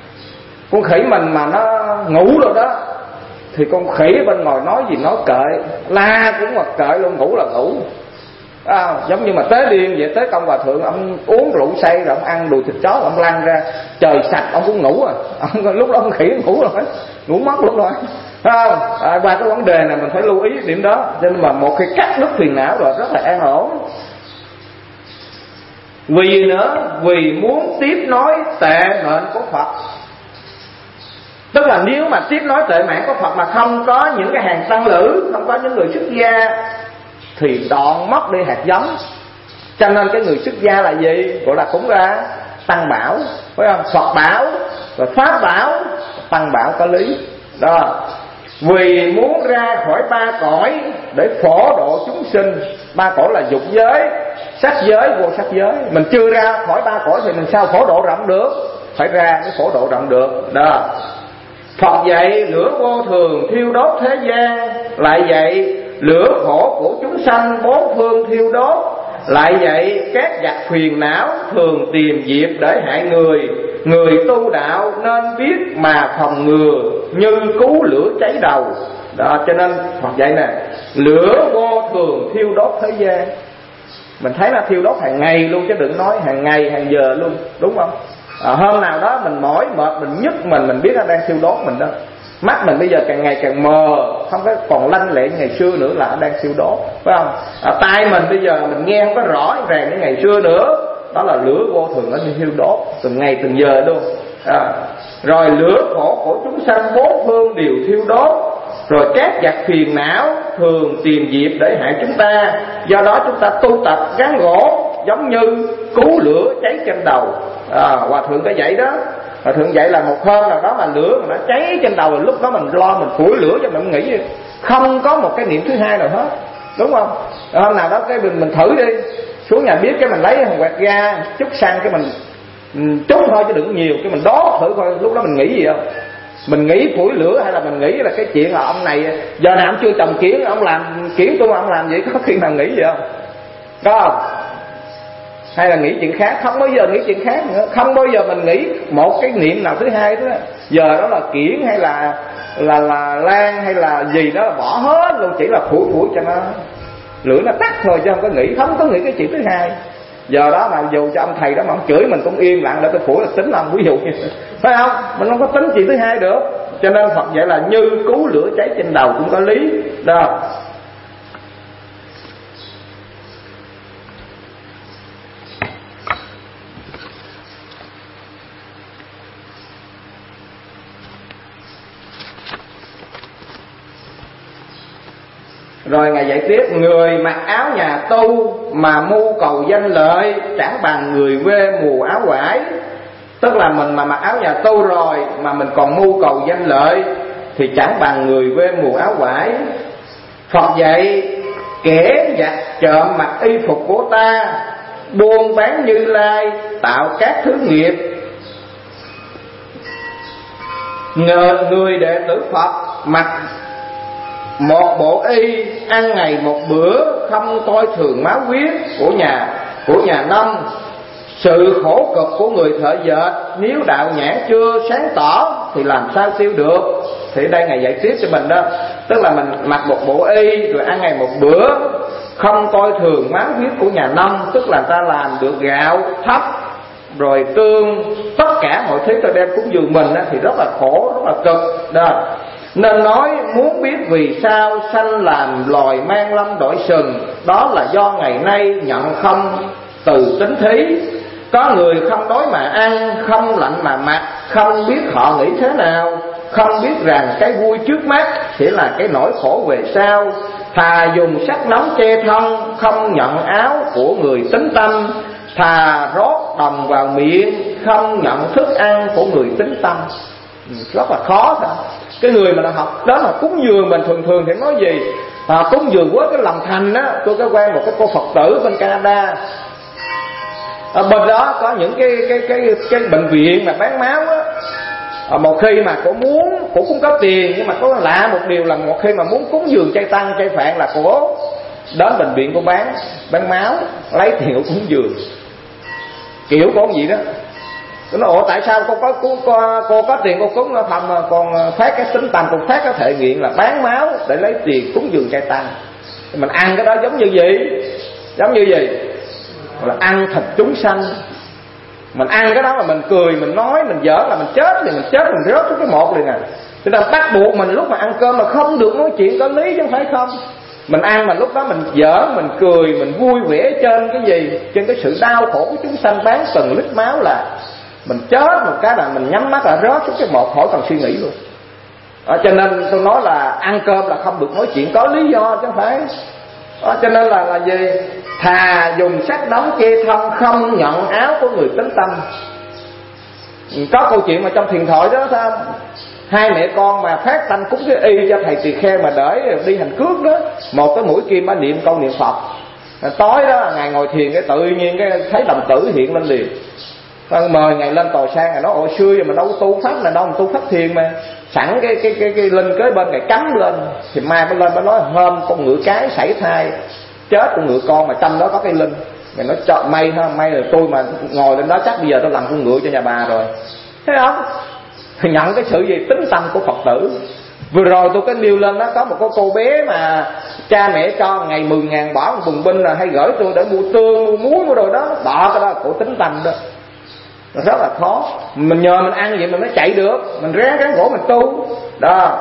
con khỉ mình mà nó ngủ rồi đó, thì con khỉ bên ngoài nói gì nói kệ, la cũng mặc kệ luôn, ngủ là ngủ. À, giống như mà tế điên vậy, tế công hòa thượng ông uống rượu say rồi ông ăn đùi thịt chó, ông lăn ra trời sạch ông cũng ngủ à. Ông, lúc đó ông khỉ ngủ rồi, ngủ mất luôn rồi, phải không? À, qua cái vấn đề này mình phải lưu ý điểm đó. Cho nên mà một khi cắt đứt phiền não rồi rất là an ổn. Vì nữa, vì muốn tiếp nối tệ mệnh của Phật. Tức là nếu mà tiếp nối tệ mạng của Phật mà không có những cái hàng tăng lữ, không có những người xuất gia thì đoạn mất đi hạt giống. Cho nên cái người xuất gia là gì? Gọi là cũng ra tăng bảo, phải không? Phật bảo, rồi Pháp bảo, tăng bảo có lý đó. Vì muốn ra khỏi ba cõi để phổ độ chúng sinh. Ba cõi là dục giới, sắc giới, vô sắc giới. Mình chưa ra khỏi ba cõi thì mình sao phổ độ rộng được? Phải ra mới phổ độ rộng được đó. Phật dạy lửa vô thường thiêu đốt thế gian, lại dạy lửa khổ của chúng sanh bốn phương thiêu đốt, lại dạy các giặc phiền não thường tìm dịp để hại người. Người tu đạo nên biết mà phòng ngừa, như cứu lửa cháy đầu đó. Cho nên Phật dạy nè, lửa vô thường thiêu đốt thế gian. Mình thấy nó thiêu đốt hàng ngày luôn, chứ đừng nói hàng ngày hàng giờ luôn, đúng không? À, hôm nào đó mình mỏi mệt, mình nhức mình mình biết nó đang thiêu đốt mình đó. Mắt mình bây giờ càng ngày càng mờ, không có còn lanh lẹ như ngày xưa nữa, là nó đang thiêu đốt, phải không? À, tai mình bây giờ mình nghe không có rõ ràng như ngày xưa nữa, đó là lửa vô thường nó thiêu đốt từng ngày từng giờ luôn. À, rồi lửa khổ của chúng sanh bốn phương đều thiêu đốt. Rồi các vật phiền não thường tìm dịp để hại chúng ta. Do đó chúng ta tu tập gắn gỗ, giống như cứu lửa cháy trên đầu. à, Hòa thượng có dạy đó. Hòa thượng dạy là một hôm nào đó mà lửa mà nó cháy trên đầu, lúc đó mình lo mình phủi lửa cho mình nghĩ không có một cái niệm thứ hai nào hết, đúng không? Hôm nào đó cái mình, mình thử đi, xuống nhà bếp cái mình lấy quẹt ga chút xăng cái mình chút thôi chứ đừng nhiều, cái mình đốt thử coi lúc đó mình nghĩ gì không. Mình nghĩ phủi lửa hay là mình nghĩ là cái chuyện là ông này giờ nào ông chưa trồng kiển, ông làm kiển tôi ông làm vậy, có khi nào nghĩ gì không? Có không? Hay là nghĩ chuyện khác? Không bao giờ nghĩ chuyện khác nữa. Không bao giờ mình nghĩ một cái niệm nào thứ hai đó. Giờ đó là kiển hay là là là lan hay là gì đó là bỏ hết luôn, chỉ là phủi phủi cho nó lửa nó tắt thôi, chứ không có nghĩ, không có nghĩ cái chuyện thứ hai. Giờ đó mà dù cho ông thầy đó mà ông chửi mình cũng im lặng để tôi phủi là tính ông, ví dụ như phải không? Mình không có tính chuyện thứ hai được. Cho nên Phật dạy là như cứu lửa cháy trên đầu cũng có lý đó. Rồi Ngài dạy tiếp: người mặc áo nhà tu mà mưu cầu danh lợi, chẳng bằng người quê mù áo vải. Tức là mình mà mặc áo nhà tu rồi mà mình còn mưu cầu danh lợi thì chẳng bằng người quê mù áo vải. Phật dạy: kẻ giặt trộm mặc y phục của ta, buôn bán Như Lai, tạo các thứ nghiệp. Ngờ người đệ tử Phật mặc một bộ y, ăn ngày một bữa, không coi thường máu huyết của nhà của nhà nông. Sự khổ cực của người thợ dệt, nếu đạo nhãn chưa sáng tỏ thì làm sao tiêu được. Thì đây Ngài dạy tiếp cho mình đó. Tức là mình mặc một bộ y rồi ăn ngày một bữa, không coi thường máu huyết của nhà nông. Tức là ta làm được gạo, thóc, rồi tương, tất cả mọi thứ ta đem cúng dường mình đó, thì rất là khổ, rất là cực đó. Nên nói muốn biết vì sao sanh làm loài mang lâm đội sừng, đó là do ngày nay nhận không từ tính thí. Có người không đói mà ăn, không lạnh mà mặc, không biết họ nghĩ thế nào, không biết rằng cái vui trước mắt chỉ là cái nỗi khổ về sau. Thà dùng sắt nóng che thân, không nhận áo của người tính tâm. Thà rót đồng vào miệng, không nhận thức ăn của người tính tâm. Rất là khó thôi. Cái người mà đã học đó là cúng dường, mình thường thường thì nói gì à, cúng dường với cái lòng thành á. Tôi có quen một cái cô Phật tử bên Canada, ở bên đó có những cái cái cái cái bệnh viện mà bán máu á. À, một khi mà cô muốn, cô cũng có tiền, nhưng mà có lạ một điều là một khi mà muốn cúng dường chay tăng chay phạn là cô đến bệnh viện cô bán bán máu, lấy tiền của cúng dường, kiểu có gì đó. Tôi nói: ủa tại sao cô có cô, cô, cô có tiền cô cúng nó thầm mà còn phát cái tính tâm, còn phát cái thể nghiện là bán máu để lấy tiền cúng dường chay tăng. Mình ăn cái đó giống như gì? Giống như gì? Là ăn thịt chúng sanh. Mình ăn cái đó mà mình cười, mình nói, mình giỡn là mình chết thì mình chết, mình rớt xuống cái một liền à. Cho nên bắt buộc mình lúc mà ăn cơm mà không được nói chuyện có lý chứ không phải không. Mình ăn mà lúc đó mình giỡn, mình cười, mình vui vẻ trên cái gì? Trên cái sự đau khổ của chúng sanh bán từng lít máu là mình chết một cái là mình nhắm mắt là rớt xuống cái một, khỏi cần suy nghĩ luôn. À, cho nên tôi nói là ăn cơm là không được nói chuyện có lý do chứ không phải. À, cho nên là là gì? Thà dùng sắt nóng che thân, không nhận áo của người tính tâm. Có câu chuyện mà trong thiền thoại đó sao? Hai mẹ con mà phát tâm cúng cái y cho thầy tỳ kheo mà đợi đi hành cước đó, một cái mũi kim mà niệm câu niệm Phật. À, tối đó ngài ngồi thiền cái tự nhiên cái thấy đồng tử hiện lên liền. Mời ngài lên tòa sang, ngài nói: ôi xưa giờ mà đâu tu pháp này đâu, mà tu pháp thiền mà sẵn cái cái cái cái linh kế bên ngài cắm lên. Thì mai mới lên mới nói: hôm con ngựa cái sảy thai chết con ngựa con mà trong đó có cái linh. Ngài nói: chọn may ha, may là tôi mà ngồi lên đó chắc bây giờ tôi làm con ngựa cho nhà bà rồi. Thấy không? Thì nhận cái sự gì tính tâm của Phật tử. Vừa rồi tôi có nêu lên đó, có một cái cô bé mà cha mẹ cho ngày mười ngàn bỏ một bùng binh là hay gửi tôi để mua tương, mua muối, mua đồ đó, bỏ cái đó của tính tâm đó, rất là khó. Mình nhờ mình ăn vậy mình mới chạy được, mình ráng ráng khổ mình tu đó.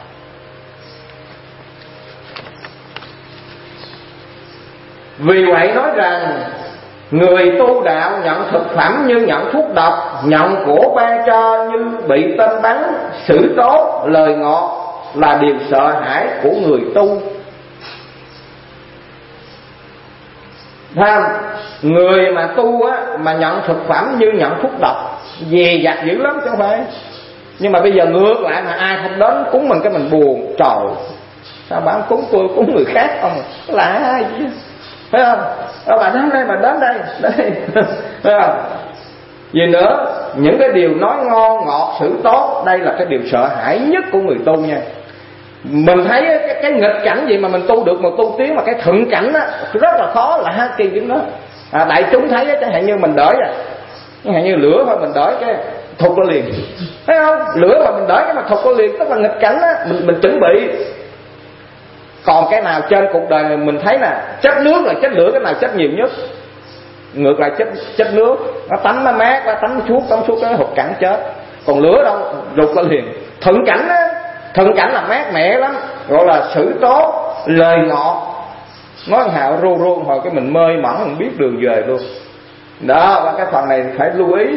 Vì vậy nói rằng người tu đạo nhận thực phẩm như nhận thuốc độc, nhận của ban cho như bị tên bắn, xử tốt, lời ngọt là điều sợ hãi của người tu. Tham người mà tu á, mà nhận thực phẩm như nhận thuốc độc, dè dặt dữ lắm chứ không phải. Nhưng mà bây giờ ngược lại mà ai không đến cúng mình cái mình buồn, trời sao bà cúng tôi cúng người khác không là ai chứ, phải không? Đó, bà đến đây, bà đến đây, đây. Phải không? Vì nữa, những cái điều nói ngon ngọt xử tốt, đây là cái điều sợ hãi nhất của người tu nha. Mình thấy cái, cái nghịch cảnh gì mà mình tu được, một tu tiến mà cái thuận cảnh á rất là khó, là ha kỳ điểm đó. À, đại chúng thấy á, chẳng hạn như mình đỡ à, chẳng hạn như lửa thôi mình đỡ cái thục ra liền, thấy không? Lửa mà mình đỡ cái mà thục ra liền, tức là nghịch cảnh á, mình mình chuẩn bị. Còn cái nào trên cuộc đời này mình thấy nè, chết nước là chết lửa, cái nào chết nhiều nhất? Ngược lại chết chết nước, nó tắm nó mát, nó tắm suốt tắm suốt cái hụt cẳng chết. Còn lửa đâu, rụt ra liền. Thuận cảnh á, thuận cảnh là mát mẻ lắm, gọi là xử tốt, lời ngọt, nói hào ru ru hồi cái mình mơi mỏng mình biết đường về luôn. Đó, và cái phần này phải lưu ý.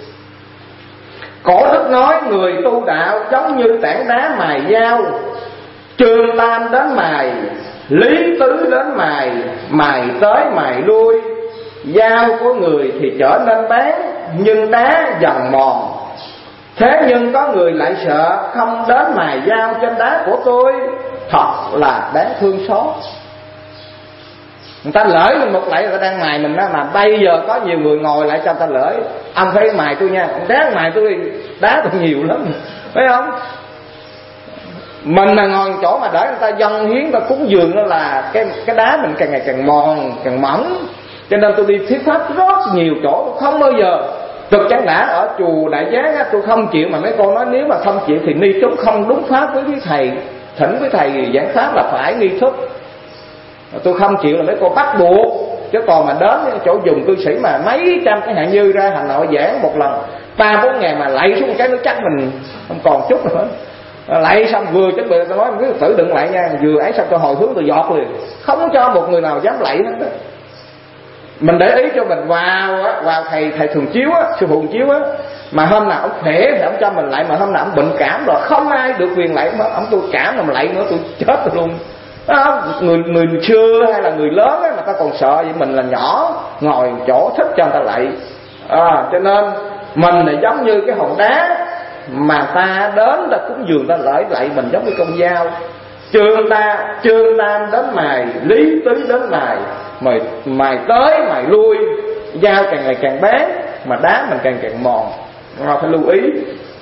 Cổ đức nói người tu đạo giống như tảng đá mài dao, Trương Tam đến mài, Lý Tứ đến mài, mài tới mài lui. Dao của người thì trở nên bén, nhưng đá dần mòn. Thế nhưng có người lại sợ không đến mài dao trên đá của tôi, thật là đáng thương xót. Người ta lỡ mình một lạy, người ta đang mài mình đó, mà bây giờ có nhiều người ngồi lại cho người ta lỡ. Ông phải mài tôi nha, đá mài tôi đá tôi nhiều lắm, phải không? Mình mà ngồi chỗ mà để người ta dâng hiến, ta cúng dường, đó là cái cái đá mình càng ngày càng mòn, càng mỏng. Cho nên tôi đi thuyết pháp rất nhiều chỗ, tôi không bao giờ Cực chẳng đã ở chùa Đại Giáng á, tôi không chịu, mà mấy cô nói nếu mà không chịu thì ni chúng không đúng pháp với quý thầy, thỉnh với thầy giảng pháp là phải nghi thức. Tôi không chịu là mấy cô bắt buộc. Chứ còn mà đến chỗ dùng cư sĩ mà mấy trăm cái hạng như ra Hà Nội giảng một lần ba bốn ngàn mà lạy xuống cái nó chắc mình không còn chút nữa. Lạy xong vừa chuẩn bị tôi nói cứ tự đừng lạy nha, vừa ấy xong tôi hồi hướng tôi giọt liền, không cho một người nào dám lạy hết. Mình để ý cho mình vào á, vào thầy thầy thường chiếu á, sư phụ chiếu á, mà hôm nào ông khỏe thì ông cho mình lạy, mà hôm nào ông bệnh cảm rồi không ai được quyền lạy mà ông tôi cảm mà lạy nữa tôi chết rồi luôn. Đó, người người xưa hay là người lớn á, mà ta còn sợ vậy, mình là nhỏ ngồi chỗ thích cho người ta lạy. À, cho nên mình là giống như cái hòn đá mà ta đến ta cúng dường ta lạy lạy mình giống như con dao. Trương ta trương tam đến mài, Lý Tứ đến mài, mài mài tới mài lui, dao càng ngày càng bén mà đá mình càng càng mòn. Rồi phải lưu ý.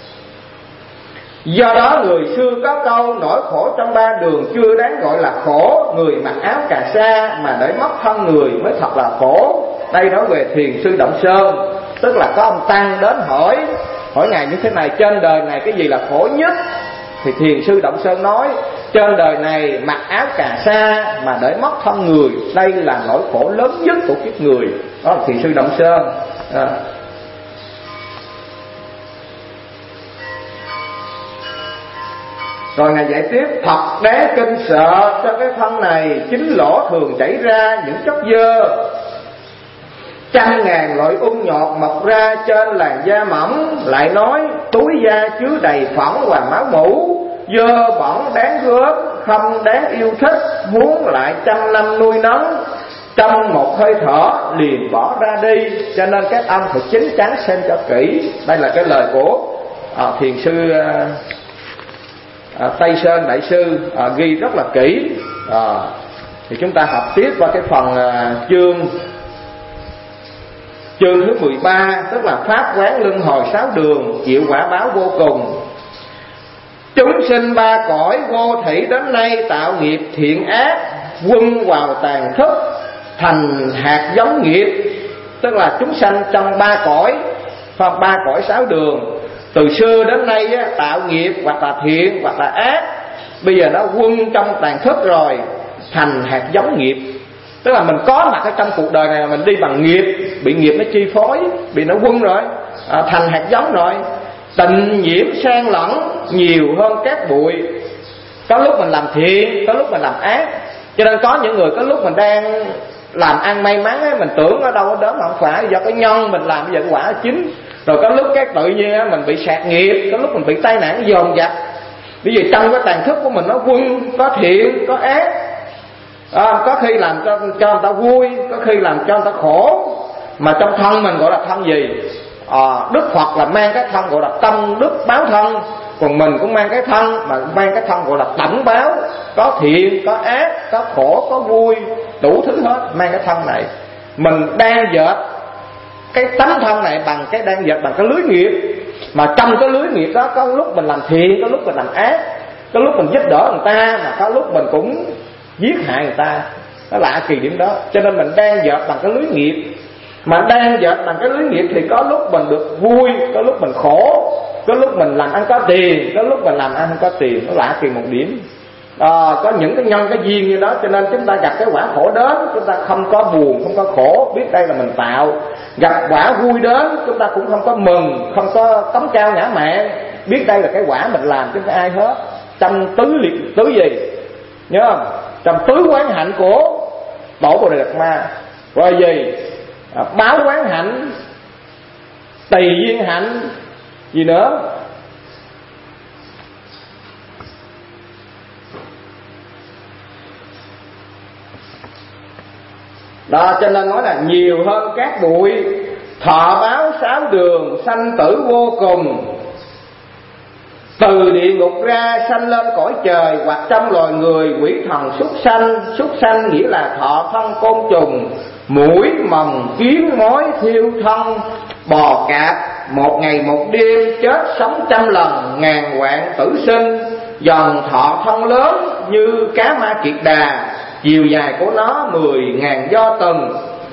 Do đó người xưa có câu nỗi khổ trong ba đường chưa đáng gọi là khổ, người mặc áo cà sa mà để mất thân người mới thật là khổ. Đây nói về Thiền sư Động Sơn, tức là có ông tăng đến hỏi hỏi ngài như thế này: trên đời này cái gì là khổ nhất? Thì Thiền sư Động Sơn nói trên đời này mặc áo cà sa mà để mất thân người, đây là nỗi khổ lớn nhất của kiếp người. Đó là Thiền sư Động Sơn. À. Rồi ngài giải tiếp: thật đáng kinh sợ cho cái thân này, chính lỗ thường chảy ra những chất dơ, trăm ngàn loại ung nhọt mọc ra trên làn da mỏng. Lại nói túi da chứa đầy phỏng và máu mủ, dơ bẩn đáng gớm, không đáng yêu thích, muốn lại trăm năm nuôi nấng, trong một hơi thở liền bỏ ra đi. Cho nên các ông phải chín chắn xem cho kỹ. Đây là cái lời của à, Thiền sư à, à, Tây Sơn Đại Sư à, ghi rất là kỹ. À, thì chúng ta học tiếp qua cái phần à, chương Chương thứ mười ba, tức là pháp quán luân hồi sáu đường, chịu quả báo vô cùng. Chúng sinh ba cõi vô thủy đến nay tạo nghiệp thiện ác, quân vào tàn thức thành hạt giống nghiệp. Tức là chúng sanh trong ba cõi, hoặc ba cõi sáu đường, từ xưa đến nay tạo nghiệp hoặc là thiện hoặc là ác, bây giờ nó quân trong tàn thức rồi, thành hạt giống nghiệp. Tức là mình có mặt ở trong cuộc đời này, mình đi bằng nghiệp, bị nghiệp nó chi phối, bị nó quân rồi, à, thành hạt giống rồi. Tịnh nhiễm xen lẫn nhiều hơn các bụi. Có lúc mình làm thiện, có lúc mình làm ác. Cho nên có những người có lúc mình đang làm ăn may mắn ấy, mình tưởng ở đâu ở đó mà không phải, do cái nhân mình làm bây giờ quả chín. Rồi có lúc cái tự nhiên mình bị sạt nghiệp, có lúc mình bị tai nạn dồn dập. Bởi vì trong cái tàn thức của mình nó quân, có thiện, có ác. À, có khi làm cho, cho người ta vui, có khi làm cho người ta khổ. Mà trong thân mình gọi là thân gì? À, Đức Phật là mang cái thân gọi là tâm đức báo thân. Còn mình cũng mang cái thân, mà mang cái thân gọi là tổng báo. Có thiện, có ác, có khổ, có vui, đủ thứ hết, mang cái thân này. Mình đang dệt cái tấm thân này bằng cái đang dệt bằng cái lưới nghiệp. Mà trong cái lưới nghiệp đó có lúc mình làm thiện, có lúc mình làm ác, có lúc mình giúp đỡ người ta, mà có lúc mình cũng giết hại người ta. Nó lạ kỳ điểm đó. Cho nên mình đang dệt bằng cái lưới nghiệp. Mà đang dệt bằng cái lưới nghiệp thì có lúc mình được vui, có lúc mình khổ, có lúc mình làm ăn có tiền, có lúc mình làm ăn không có tiền. Nó lạ kỳ một điểm. À, có những cái nhân cái duyên như đó, cho nên chúng ta gặp cái quả khổ đến, chúng ta không có buồn, không có khổ, biết đây là mình tạo. Gặp quả vui đến, chúng ta cũng không có mừng, không có cống cao ngã mạn, biết đây là cái quả mình làm chứ không ai hết. Trong tứ liệt tứ gì nhớ không? Trong tứ quán hạnh của Tổ Bồ Đề Đạt Ma gọi gì? À, báo quán hạnh, tỳ duyên hạnh, gì nữa? Đó, cho nên nói là nhiều hơn các bụi, thọ báo sáu đường, sanh tử vô cùng. Từ địa ngục ra sanh lên cõi trời, hoặc trong loài người, quỷ thần súc sanh. Súc sanh nghĩa là thọ thân côn trùng, mũi mồng kiến mối thiêu thân, bò cạp, một ngày một đêm chết sống trăm lần, ngàn vạn tử sinh. Dần thọ thân lớn như cá ma kiệt đà, chiều dài của nó mười ngàn do tầng.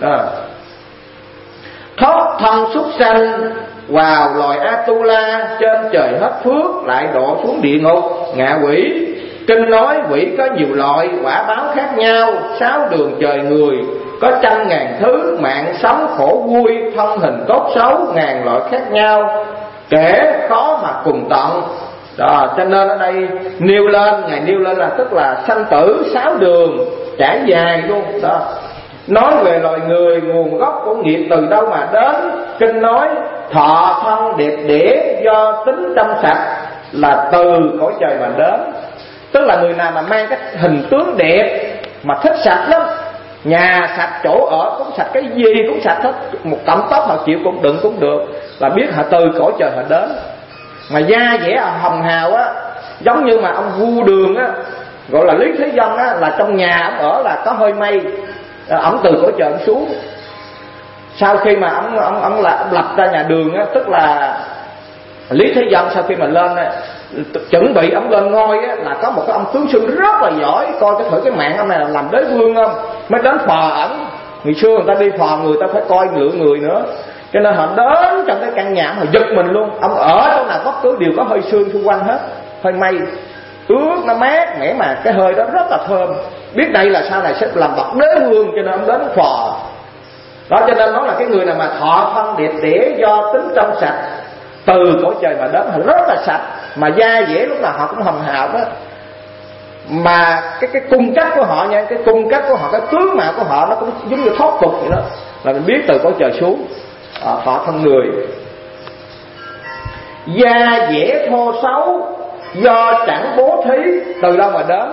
Thoát thân súc sanh vào loài Atula, trên trời hết phước lại độ xuống địa ngục ngạ quỷ. Kinh nói quỷ có nhiều loại, quả báo khác nhau, sáu đường trời người có trăm ngàn thứ, mạng sống khổ vui, thân hình tốt xấu ngàn loại khác nhau, kể khó mà cùng tận. Đó, cho nên ở đây nêu lên, ngài nêu lên là tức là sanh tử sáu đường trải dài luôn đó. Nói về loài người, nguồn gốc của nghiệp từ đâu mà đến. Kinh nói thọ thân đẹp đẽ do tính trong sạch, là từ cõi trời mà đến. Tức là người nào mà mang cái hình tướng đẹp, mà thích sạch lắm, nhà sạch, chỗ ở cũng sạch, cái gì cũng sạch hết, một cọng tóc họ chịu cũng đựng cũng được, là biết họ từ cõi trời họ đến. Mà da dẻ hồng hào á, giống như mà ông vua Đường á, gọi là Lý Thế Dân á, là trong nhà ông ở là có hơi mây, ông từ cõi trời ông xuống. Sau khi mà ông ông ông là ông lập ra nhà Đường á, tức là Lý Thế Dân sau khi mà lên á, chuẩn bị ông lên ngôi á, là có một cái ông tướng sinh rất là giỏi, coi cái thử cái mạng ông này là làm đế vương không, mới đến phò ẩn. Ngày xưa người ta đi phò người ta phải coi lượng người nữa, cho nên họ đến trong cái căn nhà họ giật mình luôn. Ông ở chỗ nào bất cứ đều có hơi sương xung quanh hết, hơi mây ướt nó mát mẻ, mà cái hơi đó rất là thơm. Biết đây là sau này sẽ làm bậc đế vương, cho nên ông đến phò đó. Cho nên nó là cái người nào mà thọ thân đẹp đẽ do tính trong sạch, từ cõi trời mà đến, họ rất là sạch, mà da dẻ lúc nào họ cũng hồng hào đó. Mà cái cái cung cách của họ nha, cái cung cách của họ, cái tướng mạo của họ nó cũng giống như thoát tục vậy đó, là mình biết từ cõi trời xuống. À, thọ thân người. Da dẻ thô xấu do chẳng bố thí, từ đâu mà đến?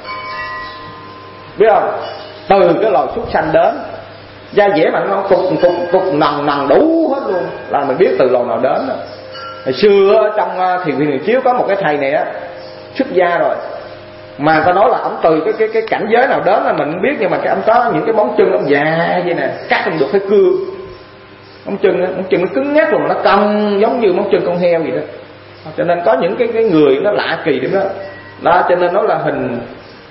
Biết không? Từ cái loài súc sanh đến. Da dẻ mà nó cục cục cục nằng nằng đủ hết luôn, là mình biết từ loài nào đến đó. Hồi xưa trong Thiền Viện Huyền Chiếu có một cái thầy này á, xuất gia rồi, mà ta nói là ông từ cái cái cái cảnh giới nào đến là mình không biết, nhưng mà cái ông có những cái móng chân ông già vậy nè, cắt không được cái cưa. Móng chân móng chân nó cứng ngắc rồi, mà nó cong giống như móng chân con heo vậy đó. Cho nên có những cái cái người nó lạ kỳ điểm đó. Đó, cho nên nó là hình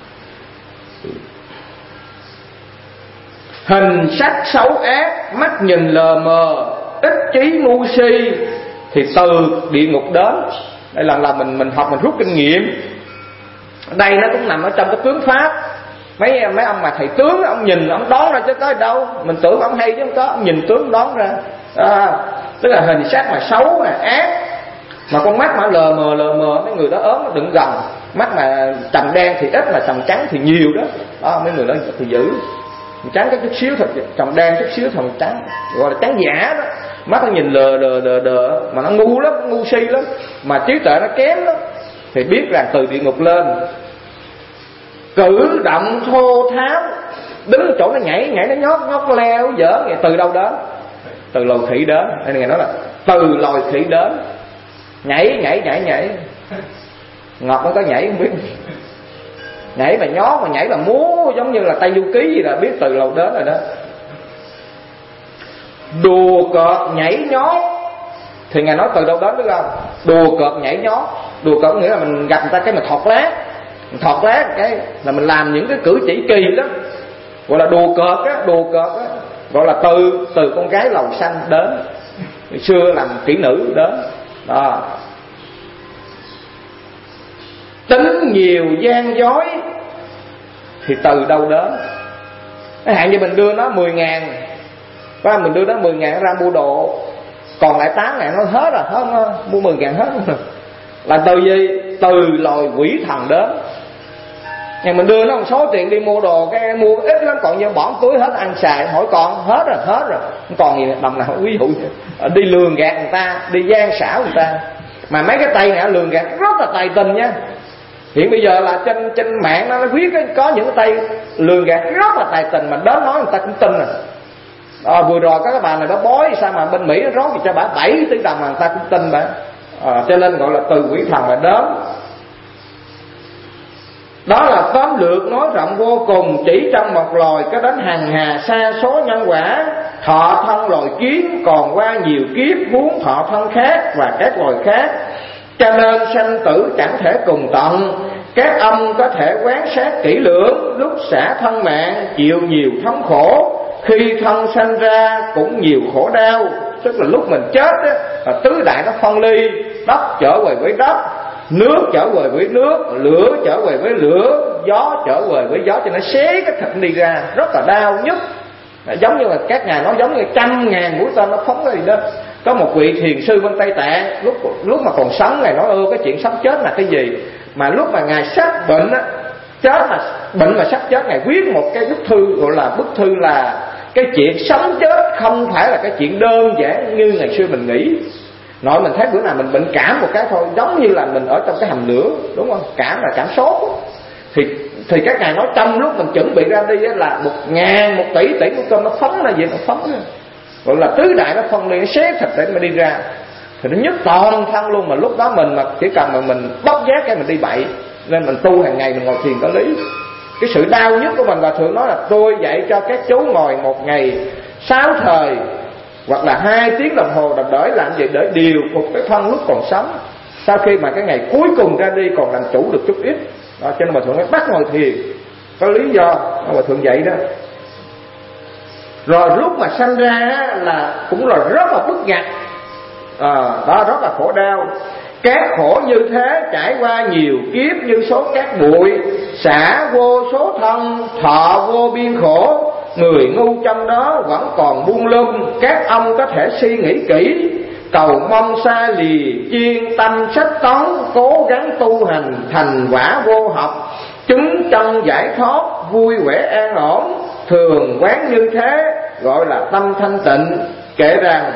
hình sắc xấu ác, mắt nhìn lờ mờ, ích trí ngu si, thì từ địa ngục đến. Đây là là mình mình học mình rút kinh nghiệm. Đây nó cũng nằm ở trong cái tướng pháp. mấy mấy ông mà thầy tướng ông nhìn ông đoán ra chứ có đâu, mình tưởng ông hay chứ không có, ông nhìn tướng đoán ra. À, tức là hình sắc mà xấu mà ác, mà con mắt mà lờ mờ lờ mờ, mấy người đó ốm nó đừng gần, mắt mà trầm đen thì ít mà trầm trắng thì nhiều đó. Đó, mấy người đó thì dữ, trắng có chút xíu thật, trầm đen chút xíu thật trắng, gọi là trắng giả đó. Mắt nó nhìn lờ đờ đờ đờ mà nó ngu lắm, ngu si lắm, mà trí tuệ nó kém lắm, thì biết rằng từ địa ngục lên cử động thô tháo, đứng chỗ nó nhảy nhảy nó nhót nhót leo dở, từ đâu đến? Từ loài khỉ đến. Đây người nói là từ loài khỉ đến, nhảy nhảy nhảy nhảy ngọt nó có nhảy không biết, nhảy mà nhót mà nhảy mà múa giống như là Tây Du Ký gì là biết từ lâu đến rồi đó. Đùa cợt nhảy nhót thì ngài nói từ đâu đến biết không? Đùa cợt nhảy nhót, đùa cợt nghĩa là mình gặp người ta cái mình thọt lá, mình thọt lá cái là mình làm những cái cử chỉ kỳ lắm, gọi là đùa cợt á, đùa cợt á, gọi là từ từ con gái lầu xanh đến, ngày xưa làm kỹ nữ đến đó. Tính nhiều gian dối thì từ đâu đến? Cái hạn như mình đưa nó mười ngàn, và mình đưa nó mười ngàn ra mua đồ, còn lại tám ngàn nó hết rồi, hết không? Mua mười ngàn hết rồi. Là từ gì? Từ loài quỷ thần đến. Nhà mình đưa nó một số tiền đi mua đồ, cái mua ít lắm, còn như bỏ túi hết ăn xài, hỏi còn hết rồi, hết rồi, không còn gì đồng nào. Ví dụ đi lường gạt người ta, đi gian xảo người ta, mà mấy cái tay này lường gạt rất là tài tình nha. Hiện bây giờ là trên trên mạng nó viết có những cái tay lường gạt rất là tài tình, mà đến nói người ta cũng tin rồi. À, vừa rồi có cái bà này đó bói sao mà bên Mỹ nó rót cho bà bảy tỷ đồng mà người ta cũng tin bà. À, cho nên gọi là từ quỷ thần mà đến. Đó là tóm lược nói rộng vô cùng, chỉ trong một loài có đến hàng hà sa số nhân quả. Thọ thân loài kiến còn qua nhiều kiếp, huống thọ thân khác và các loài khác. Cho nên sanh tử chẳng thể cùng tận. Các ông có thể quán sát kỹ lưỡng, lúc xả thân mạng chịu nhiều thống khổ, khi thân sanh ra cũng nhiều khổ đau. Tức là lúc mình chết á, là tứ đại nó phân ly, đất trở về với đất, nước trở về với nước, lửa trở về với lửa, gió trở về với gió, cho nó xé cái thịt đi ra rất là đau nhức. Giống như là các ngài nói giống như trăm ngàn mũi tên nó phóng ra gì đó. Có một vị thiền sư bên Tây Tạng, lúc lúc mà còn sống ngài nói ơ cái chuyện sống chết là cái gì, mà lúc mà ngài sắp bệnh á, chết mà bệnh mà sắp chết, ngài viết một cái bức thư, gọi là bức thư là cái chuyện sống chết không phải là cái chuyện đơn giản như ngày xưa mình nghĩ. Nội mình thấy bữa nào mình bệnh cảm một cái thôi, giống như là mình ở trong cái hầm lửa, đúng không? Cảm là cảm sốt. Thì thì các ngài nói trong lúc mình chuẩn bị ra đi là một ngàn một tỷ tỷ của cơm nó phóng ra vậy, nó phóng ra, gọi là tứ đại nó phân ly, nó xé thịt để mà đi ra, thì nó nhức toàn thân luôn. Mà lúc đó mình mà chỉ cần mà mình bóc giác cái mình đi bậy, nên mình tu hàng ngày mình ngồi thiền có lý. Cái sự đau nhức của mình, và thường nói là tôi dạy cho các chú ngồi một ngày sáu thời hoặc là hai tiếng đồng hồ là để làm gì? Để điều phục cái thân lúc còn sống, sau khi mà cái ngày cuối cùng ra đi còn làm chủ được chút ít đó. Cho nên mà thường mới bắt ngồi thiền, có lý do mà thường dạy đó. Rồi lúc mà sanh ra là cũng là rất là bức ngặt, à, đó rất là khổ đau. Các khổ như thế trải qua nhiều kiếp như số cát bụi, xả vô số thân, thọ vô biên khổ. Người ngu trong đó vẫn còn buông lung, các ông có thể suy nghĩ kỹ, cầu mong xa lìa chuyên tâm sách tấn, cố gắng tu hành thành quả vô học, chúng chân giải thoát vui vẻ an ổn. Thường quán như thế gọi là tâm thanh tịnh. Kể rằng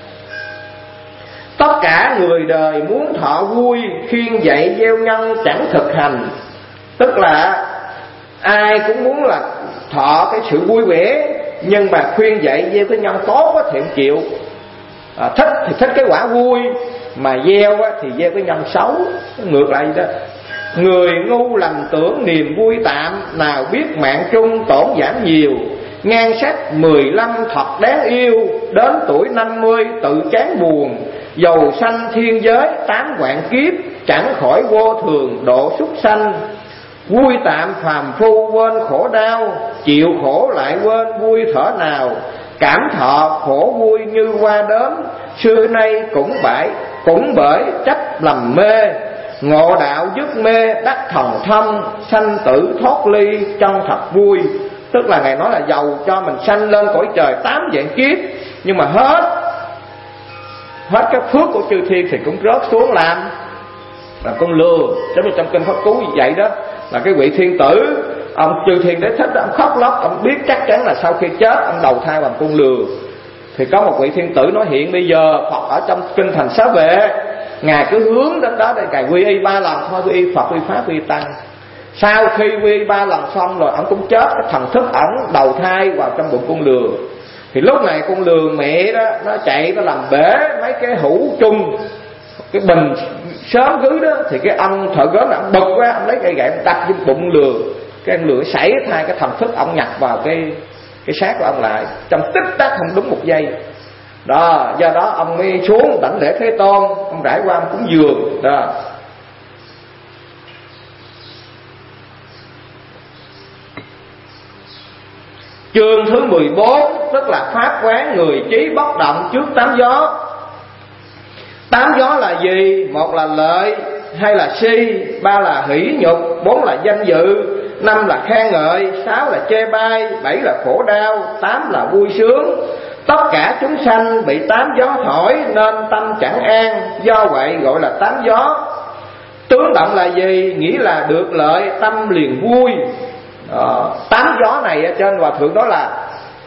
tất cả người đời muốn thọ vui, khiêng dạy gieo nhân chẳng thực hành. Tức là ai cũng muốn là thọ cái sự vui vẻ, nhưng mà khuyên dạy gieo cái nhân tốt á, thì không chịu. À, thích thì thích cái quả vui, mà gieo á, thì gieo cái nhân xấu, ngược lại vậy đó. Người ngu lầm tưởng niềm vui tạm, nào biết mạng chung tổn giảm nhiều. Ngang sách mười lăm thật đáng yêu, đến tuổi năm mươi tự chán buồn. Dầu sanh thiên giới tám vạn kiếp, chẳng khỏi vô thường độ súc sanh. Vui tạm phàm phu quên khổ đau, chịu khổ lại quên vui thở nào. Cảm thọ khổ vui như qua đốm, xưa nay cũng bãi cũng bởi chấp lầm mê. ngộ đạo dứt mê đắc thần thâm, sanh tử thoát ly chân thật vui. Tức là Ngài nói là giàu cho mình sanh lên cõi trời tám vạn kiếp, nhưng mà hết hết cái phước của chư thiên thì cũng rớt xuống làm là con lừa. Giống như trong kinh Pháp Cú vậy đó, là cái vị thiên tử, ông chư thiên đế thích, ông khóc lóc, ông biết chắc chắn là sau khi chết ông đầu thai bằng con lừa. Thì có một vị thiên tử nói hiện bây giờ Phật ở trong kinh thành Xá Vệ, Ngài cứ hướng đến đó để Ngài quy y ba lần thôi, quy y Phật, quy Pháp, quy Tăng. Sau khi quy y ba lần xong rồi ông cũng chết, cái thần thức ổng đầu thai vào trong bụng con lừa. Thì lúc này con lừa mẹ đó nó chạy, nó làm bể mấy cái hũ chung, cái bình sớm cứ đó, thì cái ông thợ gốm ông bực quá, ông lấy cây gậy đập trên bụng lừa, cái con lừa xảy thai, cái thần thức ông nhập vào cái cái xác của ông lại trong tích tắc không đúng một giây đó. Do đó ông mới xuống đảnh lễ Thế Tôn, ông trải qua ông cúng dường đó. Chương thứ mười bốn tức là pháp quán người trí bất động trước tám gió. Tám gió là gì? Một là lợi, hai là si, ba là hỷ nhục, bốn là danh dự, năm là khen ngợi, sáu là chê bai, bảy là khổ đau, tám là vui sướng. Tất cả chúng sanh bị tám gió thổi nên tâm chẳng an, do vậy gọi là tám gió. Tướng động là gì? Nghĩa là được lợi tâm liền vui. Đó. Tám gió này ở trên Hòa Thượng đó là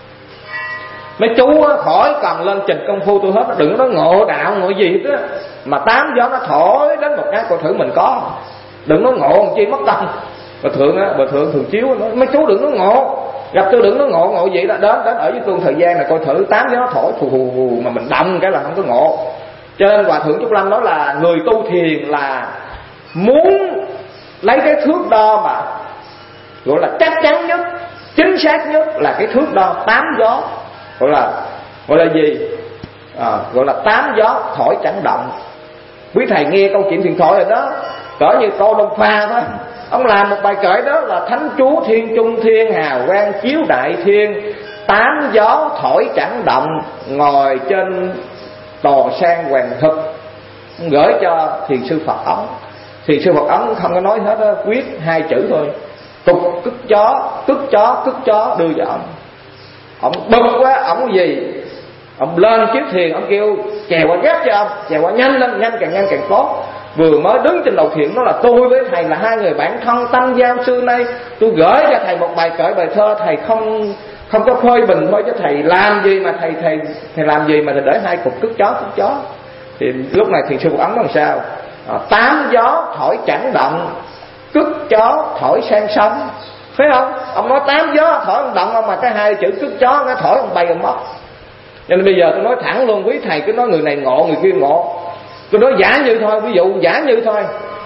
mấy chú khỏi cần lên trình công phu tôi hết, đừng có nói ngộ đạo ngộ gì hết á, mà tám gió nó thổi đến một cái coi thử mình có, đừng nói ngộ làm chi mất tâm. Hòa Thượng á, Hòa Thượng thường chiếu nói, mấy chú đừng nói ngộ, gặp tôi đừng nói ngộ, ngộ gì là đến đến ở với tôi thời gian này coi thử tám gió thổi phù phù phù mà mình động cái là không có ngộ. Cho nên Hòa Thượng Trúc Lâm nói là người tu thiền là muốn lấy cái thước đo mà gọi là chắc chắn nhất, chính xác nhất là cái thước đo tám gió, gọi là gọi là gì? À, gọi là tám gió thổi chẳng động. Quý thầy nghe câu chuyện thiền thoại rồi đó, cỡ như Tô Đông Pha thôi, ông làm một bài kệ đó là thánh chú thiên trung thiên hào quang chiếu đại thiên, tám gió thổi chẳng động, ngồi trên tòa sang hoàng thực. Gửi cho thiền sư Phật Ấn. Thiền sư Phật Ấn không có nói hết đó, quyết hai chữ thôi, tục cức chó, cức chó, cức chó đưa cho ông. Ông bực quá, ông cái gì? Ông lên chiếc thiền, ông kêu chèo qua gác cho ông, chèo qua nhanh lên, nhanh càng nhanh càng tốt. Vừa mới đứng trên đầu thiền, nó là tôi với thầy là hai người bạn thân tâm giao xưa nay, tôi gửi cho thầy một bài kệ bài thơ, thầy không không có phơi bình thôi, chứ thầy làm gì mà thầy thầy thầy làm gì mà thầy để hai cục cức chó cức chó. Thì lúc này thiền sư Phật Ấn làm sao? À, tám gió thổi chẳng động, cức chó thổi sang sông, phải không? Ông nói tám gió thổi không động, mà cái hai chữ cức chó nó thổi ông bay ông mất. Nên bây giờ tôi nói thẳng luôn, quý thầy cứ nói người này ngộ người kia ngộ, tôi nói giả như thôi, ví dụ giả như thôi.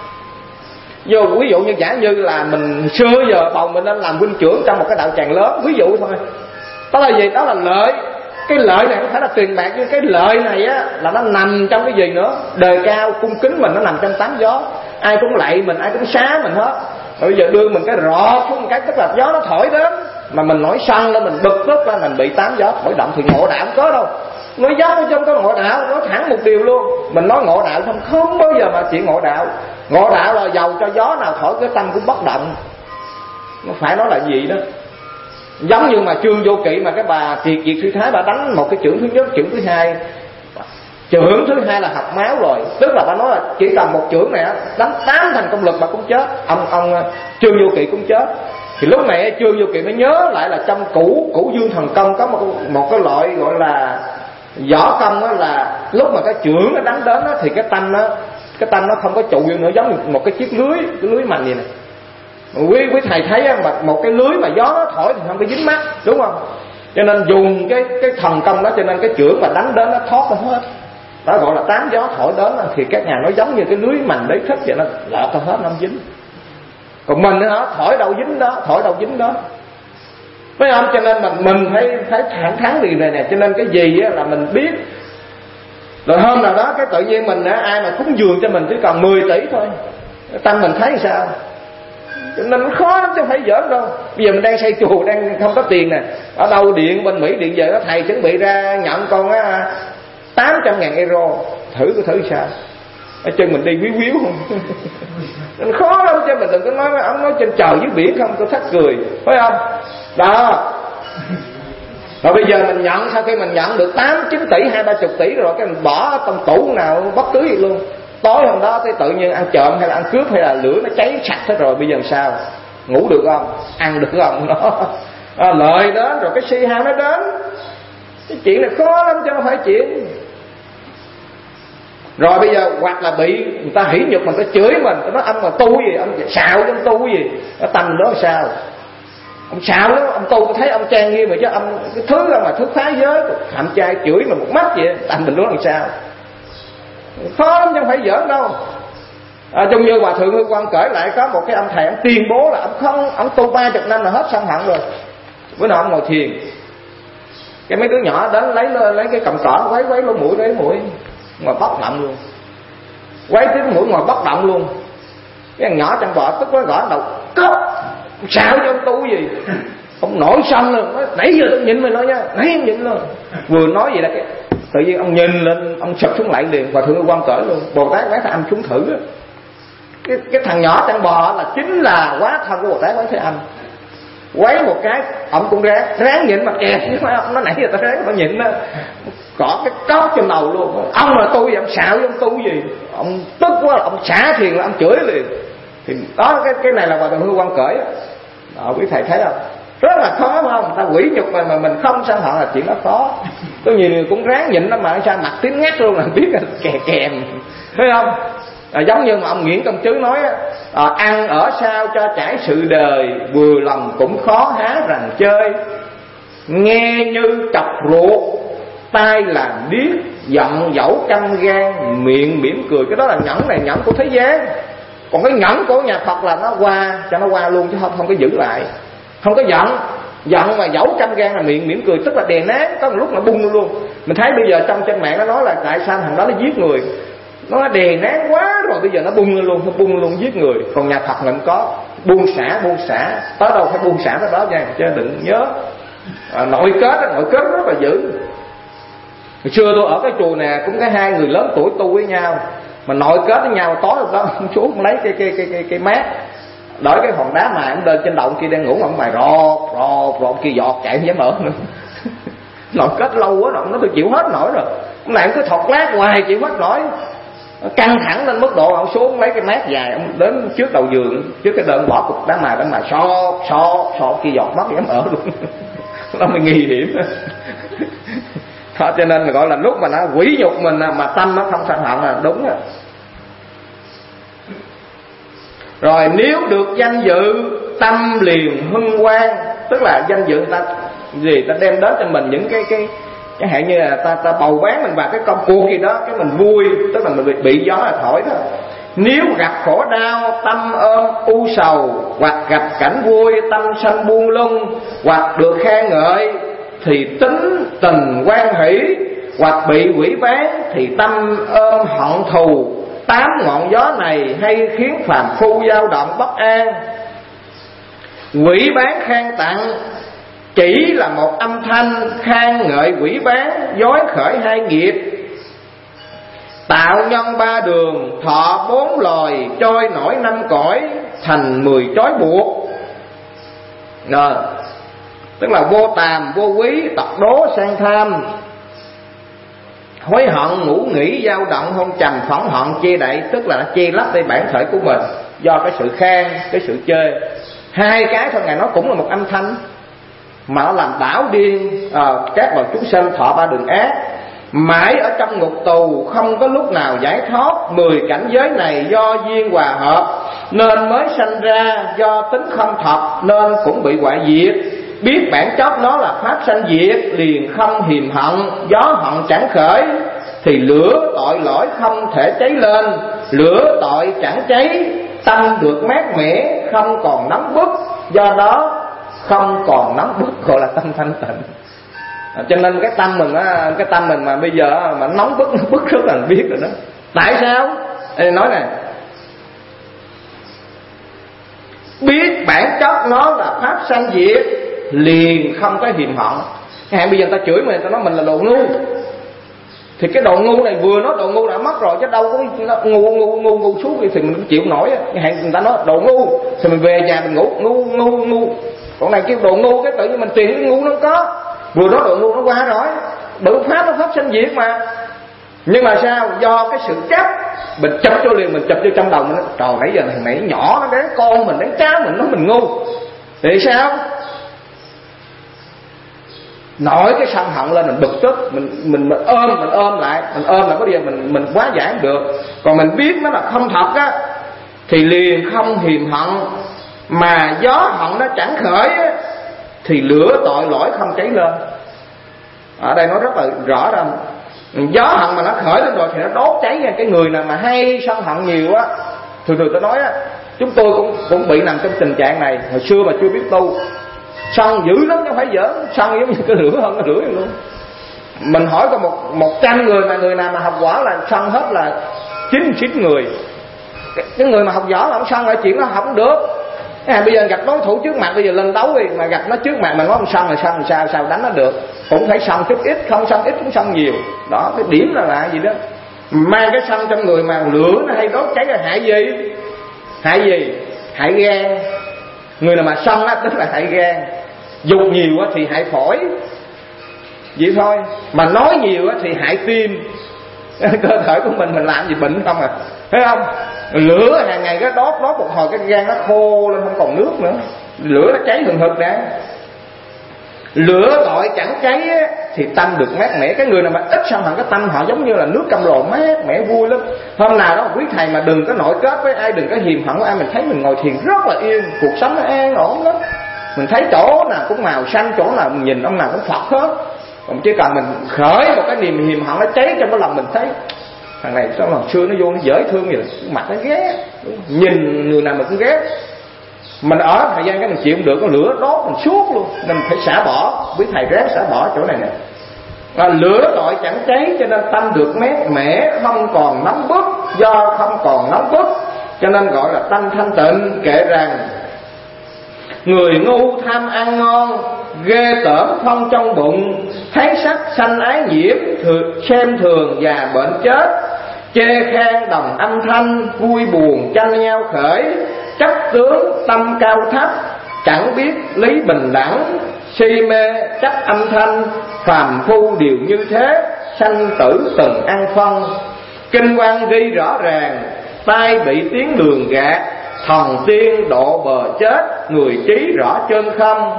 Vô ví dụ như giả như là mình xưa giờ bầu mình đang làm huynh trưởng trong một cái đạo tràng lớn, ví dụ thôi. Đó là gì? Đó là lợi. Cái lợi này không phải là tiền bạc, nhưng cái lợi này á là nó nằm trong cái gì nữa? Đề cao cung kính mình nó nằm trong tám gió. Ai cũng lạy mình, ai cũng xá mình hết. Rồi bây giờ đưa mình cái rọt xuống một cái, tức là gió nó thổi đến mà mình nổi sân lên, mình bực tức lên, mình bị tám gió thổi động thì ngộ đạo không có đâu. Nói dốc ở trong có ngộ đạo, nói thẳng một điều luôn. Mình nói ngộ đạo không không bao giờ mà chuyện ngộ đạo. Ngộ đạo là giàu cho gió nào thổi cái tâm cũng bất động. Nó phải nói là gì đó. Giống như mà Trương Vô Kỵ mà cái bà Triệt Diệt Sư Thái bà đánh một cái chưởng thứ nhất, chưởng thứ hai, chưởng thứ hai là học máu rồi, tức là bà nói là chỉ cần một chưởng này đánh tám thành công lực bà cũng chết. Ông ông Trương Vô Kỵ cũng chết. Thì lúc này Trương Vô Kỵ mới nhớ lại là trong cũ cũ Dương Thần Công có một một cái loại gọi là võ công đó, là lúc mà cái chưởng nó đánh đến đó, thì cái tâm nó cái tâm nó không có trụ nữa, giống như một cái chiếc lưới, cái lưới mành vậy này. Quý quý thầy thấy mà một cái lưới mà gió nó thổi thì không có dính mắt, đúng không? Cho nên dùng cái cái thần công đó, cho nên cái chưởng mà đánh đến nó thoát ra hết. Đó gọi là tám gió thổi đến, thì các nhà nói giống như cái lưới mành đấy thích vậy, nó lọt ra hết, nó không dính. Còn mình đó thổi đâu dính đó, thổi đâu dính đó, phải không? Cho nên mình mình phải phải thẳng thắn điều này nè. Cho nên cái gì á là mình biết. Rồi hôm nào đó cái tự nhiên mình á, ai mà cúng dường cho mình chỉ cần mười tỷ thôi, tâm mình thấy sao? Cho nên nó khó lắm chứ không phải giỡn đâu. Bây giờ mình đang xây chùa, đang không có tiền nè, ở đâu điện bên Mỹ điện về đó, thầy chuẩn bị ra nhận con á tám trăm ngàn euro, thử có thử sao? ở chân mình đi víu víu không. Nên khó lắm chứ mình đừng có nói ông nói trên trời dưới biển không, tôi thắt cười, phải không? Đó. Rồi bây giờ mình nhận, sau khi mình nhận được tám chín tỷ hai ba chục tỷ rồi, cái mình bỏ trong tủ nào bất cứ gì luôn. Tối hôm đó tới tự nhiên ăn trộm hay là ăn cướp hay là lửa nó cháy sạch hết rồi, bây giờ sao? Ngủ được không? Ăn được không? Đó. À, lợi đến rồi cái si ham nó đến. Cái chuyện này khó lắm chứ không phải chuyện. Rồi bây giờ hoặc là bị người ta hỉ nhục mình, ta chửi mình, ta nói ông mà tu gì, ông xạo trong tu gì, nó tâm đó là sao? Ông xạo lắm, ông tu tôi thấy ông trang nghiêm rồi chứ ông cái thứ mà thứ phá giới, hạm trai chửi mà một mắt vậy, tâm mình đó làm sao? Khó lắm chứ không phải giỡn đâu. À, trong như Hòa Thượng Hư Quan kể lại có một cái ông thầy ông tuyên bố là ông không, ông tu ba chục năm là hết sân hận rồi. Bữa nào ông ngồi thiền, cái mấy đứa nhỏ đến lấy lấy cái cầm cỏ quấy quấy lỗ mũi lấy mũi ngồi bất động luôn, quấy cái mũi ngồi bất động luôn. Cái thằng nhỏ trong bọ tức quá gõ đầu cốc, sao cho ông tu gì? Ông nổi sân luôn, nói nãy giờ tôi nhịn mày nói nha, nãy em nhịn luôn. Vừa nói vậy là cái tự nhiên ông nhìn lên, ông sụp xuống lại liền. Hòa Thượng Hư Quan cởi luôn, Bồ Tát Quán Thế Âm xuống thử đó. Cái, cái thằng nhỏ trong bò là chính là quá thân của Bồ Tát Quán Thế Âm. Quấy một cái ông cũng ráng ráng nhịn mà kẹt chứ phải không? Nó nãy giờ ta ráng mà nhịn đó, cỏ cái cốc trên đầu luôn. Ông là tu gì, ông xạo với ông tu gì? Ông tức quá là ông xả thiền là ông chửi liền. Thì đó, cái cái này là Hòa Thượng Hư Quan cởi đó, quý thầy thấy không? Rất là khó phải không? Ta quỷ nhục mà mà mình không sân hận là chuyện đó khó. Có nhiều người cũng ráng nhịn đó mà sao mặt tím ngắt luôn là biết là kè kèm, thấy không? À, giống như mà ông Nguyễn Công Trứ nói à, ăn ở sao cho trải sự đời, vừa lòng cũng khó há rằng chơi, nghe như chọc ruột, tai làm điếc, giận dẫu căm gan, miệng mỉm cười. Cái đó là nhẫn này nhẫn của thế gian. Còn cái nhẫn của nhà Phật là nó qua, cho nó qua luôn chứ không không có giữ lại, không có giận. Giận mà dẫu căm gan là miệng mỉm cười, tức là đè nén, có một lúc nó bung luôn. Mình thấy bây giờ trong trên mạng nó nói là tại sao thằng đó nó giết người, nó đè nén quá rồi bây giờ nó bung lên luôn, nó bung luôn giết người. Còn nhà Phật mình có buông xả, buông xả tới đâu phải buông xả tới đó nha, chứ đừng nhớ à, nội kết nội kết rất là dữ. Hồi xưa tôi ở cái chùa nè, cũng có hai người lớn tuổi tu với nhau mà nội kết với nhau, tối hôm đó ông chú lấy cái cái cái cái, cái mát đợi cái hòn đá mài, ông lên trên đầu kia đang ngủ mà ông mài rọt rọt rọt kia giọt chạy không dám mở nữa. Nội kết lâu quá rồi, nó tôi chịu hết nổi rồi. Ông này ông cứ thọt lát hoài chịu hết nổi, căng thẳng lên mức độ ông xuống lấy cái mát dài, ông đến trước đầu giường, trước cái đơn bỏ cục đá mài, đá mài xót xót xót kia giọt mắt dám ở luôn. Nó mới nguy hiểm. Đó, cho nên gọi là lúc mà nó quỷ nhục mình mà tâm nó không sân hận là đúng rồi. Rồi nếu được danh dự, tâm liền hân hoan, tức là danh dự ta gì ta đem đến cho mình những cái cái chẳng hạn như là ta ta bầu bán mình vào cái công cuộc gì đó, cái mình vui, tức là mình bị, bị gió là thổi đó. Nếu gặp khổ đau, tâm ôm u sầu, hoặc gặp cảnh vui, tâm sanh buông lung, hoặc được khen ngợi thì tính tình quan hỷ, hoặc bị quỷ bán thì tâm ôm hận thù. Tám ngọn gió này hay khiến phàm phu dao động bất an. Quỷ bán khen tặng chỉ là một âm thanh, khen ngợi quỷ bán dối khởi hai nghiệp. Tạo nhân ba đường, thọ bốn loài, trôi nổi năm cõi, thành mười trói buộc. Rồi, tức là vô tàm, vô quý, tật đố sang tham, hối hận, ngủ nghĩ, dao động, hôn trầm, phẫn hận, che đậy, tức là nó che lấp đi bản thể của mình do cái sự khen, cái sự chê. Hai cái thôi, Ngài nói cũng là một âm thanh mà nó làm đảo điên à, các loài chúng sinh thọ ba đường ác, mãi ở trong ngục tù không có lúc nào giải thoát. Mười cảnh giới này do duyên hòa hợp nên mới sanh ra, do tính không thật nên cũng bị hoại diệt. Biết bản chất nó là pháp sanh diệt, liền không hiềm hận, gió hận chẳng khởi, thì lửa tội lỗi không thể cháy lên. Lửa tội chẳng cháy, tâm được mát mẻ, không còn nóng bức, do đó không còn nóng bức, gọi là tâm thanh tịnh. À, cho nên cái tâm mình á, cái tâm mình mà bây giờ mà nóng bức, nó bức rất là biết rồi đó. Tại sao? Ê, nói này, biết bản chất nó là pháp sanh diệt, liền không có hiềm hận. Hạn bây giờ ta chửi mình, ta nói mình là đồ ngu, Thì cái độ ngu này vừa nói độ ngu đã mất rồi, chứ đâu có ngu ngu ngu ngu suốt thì mình cũng chịu nổi. Hẹn người ta nói độ ngu thì mình về nhà mình ngủ ngu ngu ngu. Còn này kêu độ ngu cái tự nhiên mình tìm cái ngu nó không có. Vừa nói độ ngu nó qua rồi, bự pháp nó pháp sinh diệt mà. Nhưng mà sao? Do cái sự chấp, mình chấp cho liền, mình chấp cho trong đầu mình. Trời, nãy giờ thằng này nhỏ nó đáng con mình, đáng cháu mình, nó mình ngu thì sao? Nổi cái sân hận lên, mình bực tức, mình mình mình ôm mình ôm lại, mình ôm lại có điều mình mình quá giải được. Còn mình biết nó là không thật á thì liền không hiềm hận, mà gió hận nó chẳng khởi á, thì lửa tội lỗi không cháy lên. Ở đây nói rất là rõ rằng gió hận mà nó khởi lên rồi thì nó đốt cháy nha. Cái người nào mà hay sân hận nhiều á, thường thường tôi nói á, chúng tôi cũng cũng bị nằm trong tình trạng này. Hồi xưa mà chưa biết tu, sân dữ lắm chứ không phải giỡn, sân giống như cái lửa hơn cái lửa luôn. Mình hỏi có một một trăm người mà người nào mà học võ là sân hết là chín mươi chín người. Cái, cái người mà học võ là không sân là chuyện nó học không được. À, bây giờ gặp đối thủ trước mặt, bây giờ lên đấu đi mà gặp nó trước mặt mà nó không sân là sân làm sao sao đánh nó được. Cũng phải sân chút ít, không sân ít cũng sân nhiều. Đó, cái điểm là là gì đó. Mang cái sân trong người mà lửa nó hay đốt cháy là hại gì? Hại gì? Hại gan. Người nào mà sân á tức là hại gan. Dục nhiều á thì hại phổi. Vậy thôi. Mà nói nhiều á thì hại tim. Cơ thể của mình mình làm gì bệnh không à? Thấy không? Lửa hàng ngày cái đốt đốt một hồi cái gan nó khô lên không còn nước nữa. Lửa nó cháy hừng hực nè. Lửa gọi chẳng cháy á, thì tâm được mát mẻ. Cái người nào mà ít sân hận cái tâm họ giống như là nước cam lồ mát mẻ vui lắm. Hôm nào đó quý thầy mà đừng có nội kết với ai, đừng có hiềm hận với ai, mình thấy mình ngồi thiền rất là yên, cuộc sống nó an ổn lắm. Mình thấy chỗ nào cũng màu xanh, chỗ nào mình nhìn ông nào cũng Phật hết. Còn chỉ cần mình khởi một cái niềm hiềm hận nó cháy trong cái lòng mình, thấy thằng này sao lần xưa nó vô nó dễ thương vậy, mặt nó ghét, nhìn người nào mình cũng ghét. Mình ở thời gian cái mình chịu không được, có lửa đốt mình suốt luôn, nên mình phải xả bỏ. Quý thầy ráng xả bỏ chỗ này nè. À, lửa tội chẳng cháy cho nên tâm được mát mẻ, không còn nóng bức. Do không còn nóng bức cho nên gọi là tâm thanh tịnh. Kể rằng người ngu tham ăn ngon, ghê tởm phong trong bụng, thấy sắc sanh ái nhiễm, thường, xem thường và bệnh chết, chê khen đồng âm thanh, vui buồn tranh nhau khởi, chấp tướng tâm cao thấp, chẳng biết lý bình đẳng, si mê chấp âm thanh, phàm phu đều như thế, sanh tử từng ăn phân. Kinh văn ghi rõ ràng, tai bị tiếng đường gạt, thần tiên độ bờ chết, người trí rõ chân không.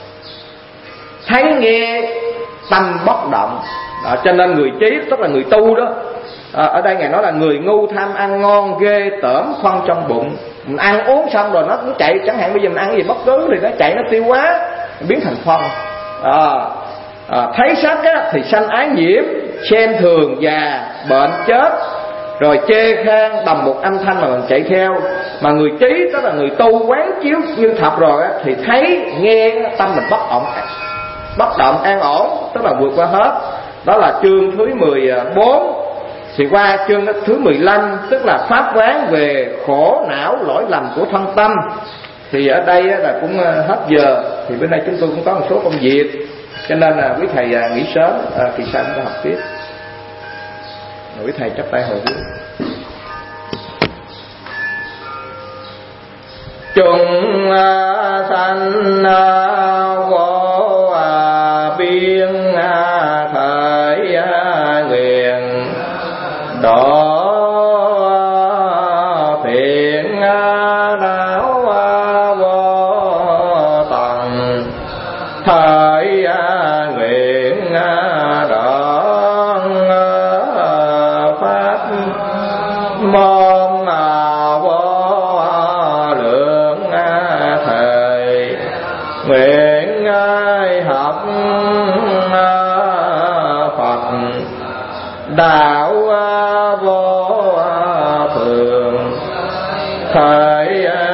Thấy nghe tâm bất động. Đó, cho nên người trí tức là người tu đó. À, ở đây Ngài nói là người ngu tham ăn ngon, ghê tởm phân trong bụng. Mình ăn uống xong rồi nó cũng chạy, chẳng hạn bây giờ mình ăn cái gì bất cứ thì nó chạy, nó tiêu hóa, biến thành phân. À, à, thấy sắc á, thì sanh ái nhiễm, xem thường già bệnh chết, rồi chê khen đồng một âm thanh mà mình chạy theo. Mà người trí tức là người tu quán chiếu như thật rồi á, thì thấy nghe tâm mình bất động, bất động an ổn, tức là vượt qua hết. Đó là chương thứ mười bốn. Thì qua chương thứ mười lăm tức là pháp quán về khổ não lỗi lầm của thân tâm. Thì ở đây là cũng hết giờ, thì bên đây chúng tôi cũng có một số công việc, cho nên là quý thầy nghỉ sớm, à, kỳ sau chúng ta học tiếp. Rồi quý thầy chắp tay hồi hướng. Chúng sanh vô biên khởi nguyện độ phiền não vô tận, thời nguyện đoạn pháp môn vô lượng thời, nguyện học Phật đạo vô thường, thời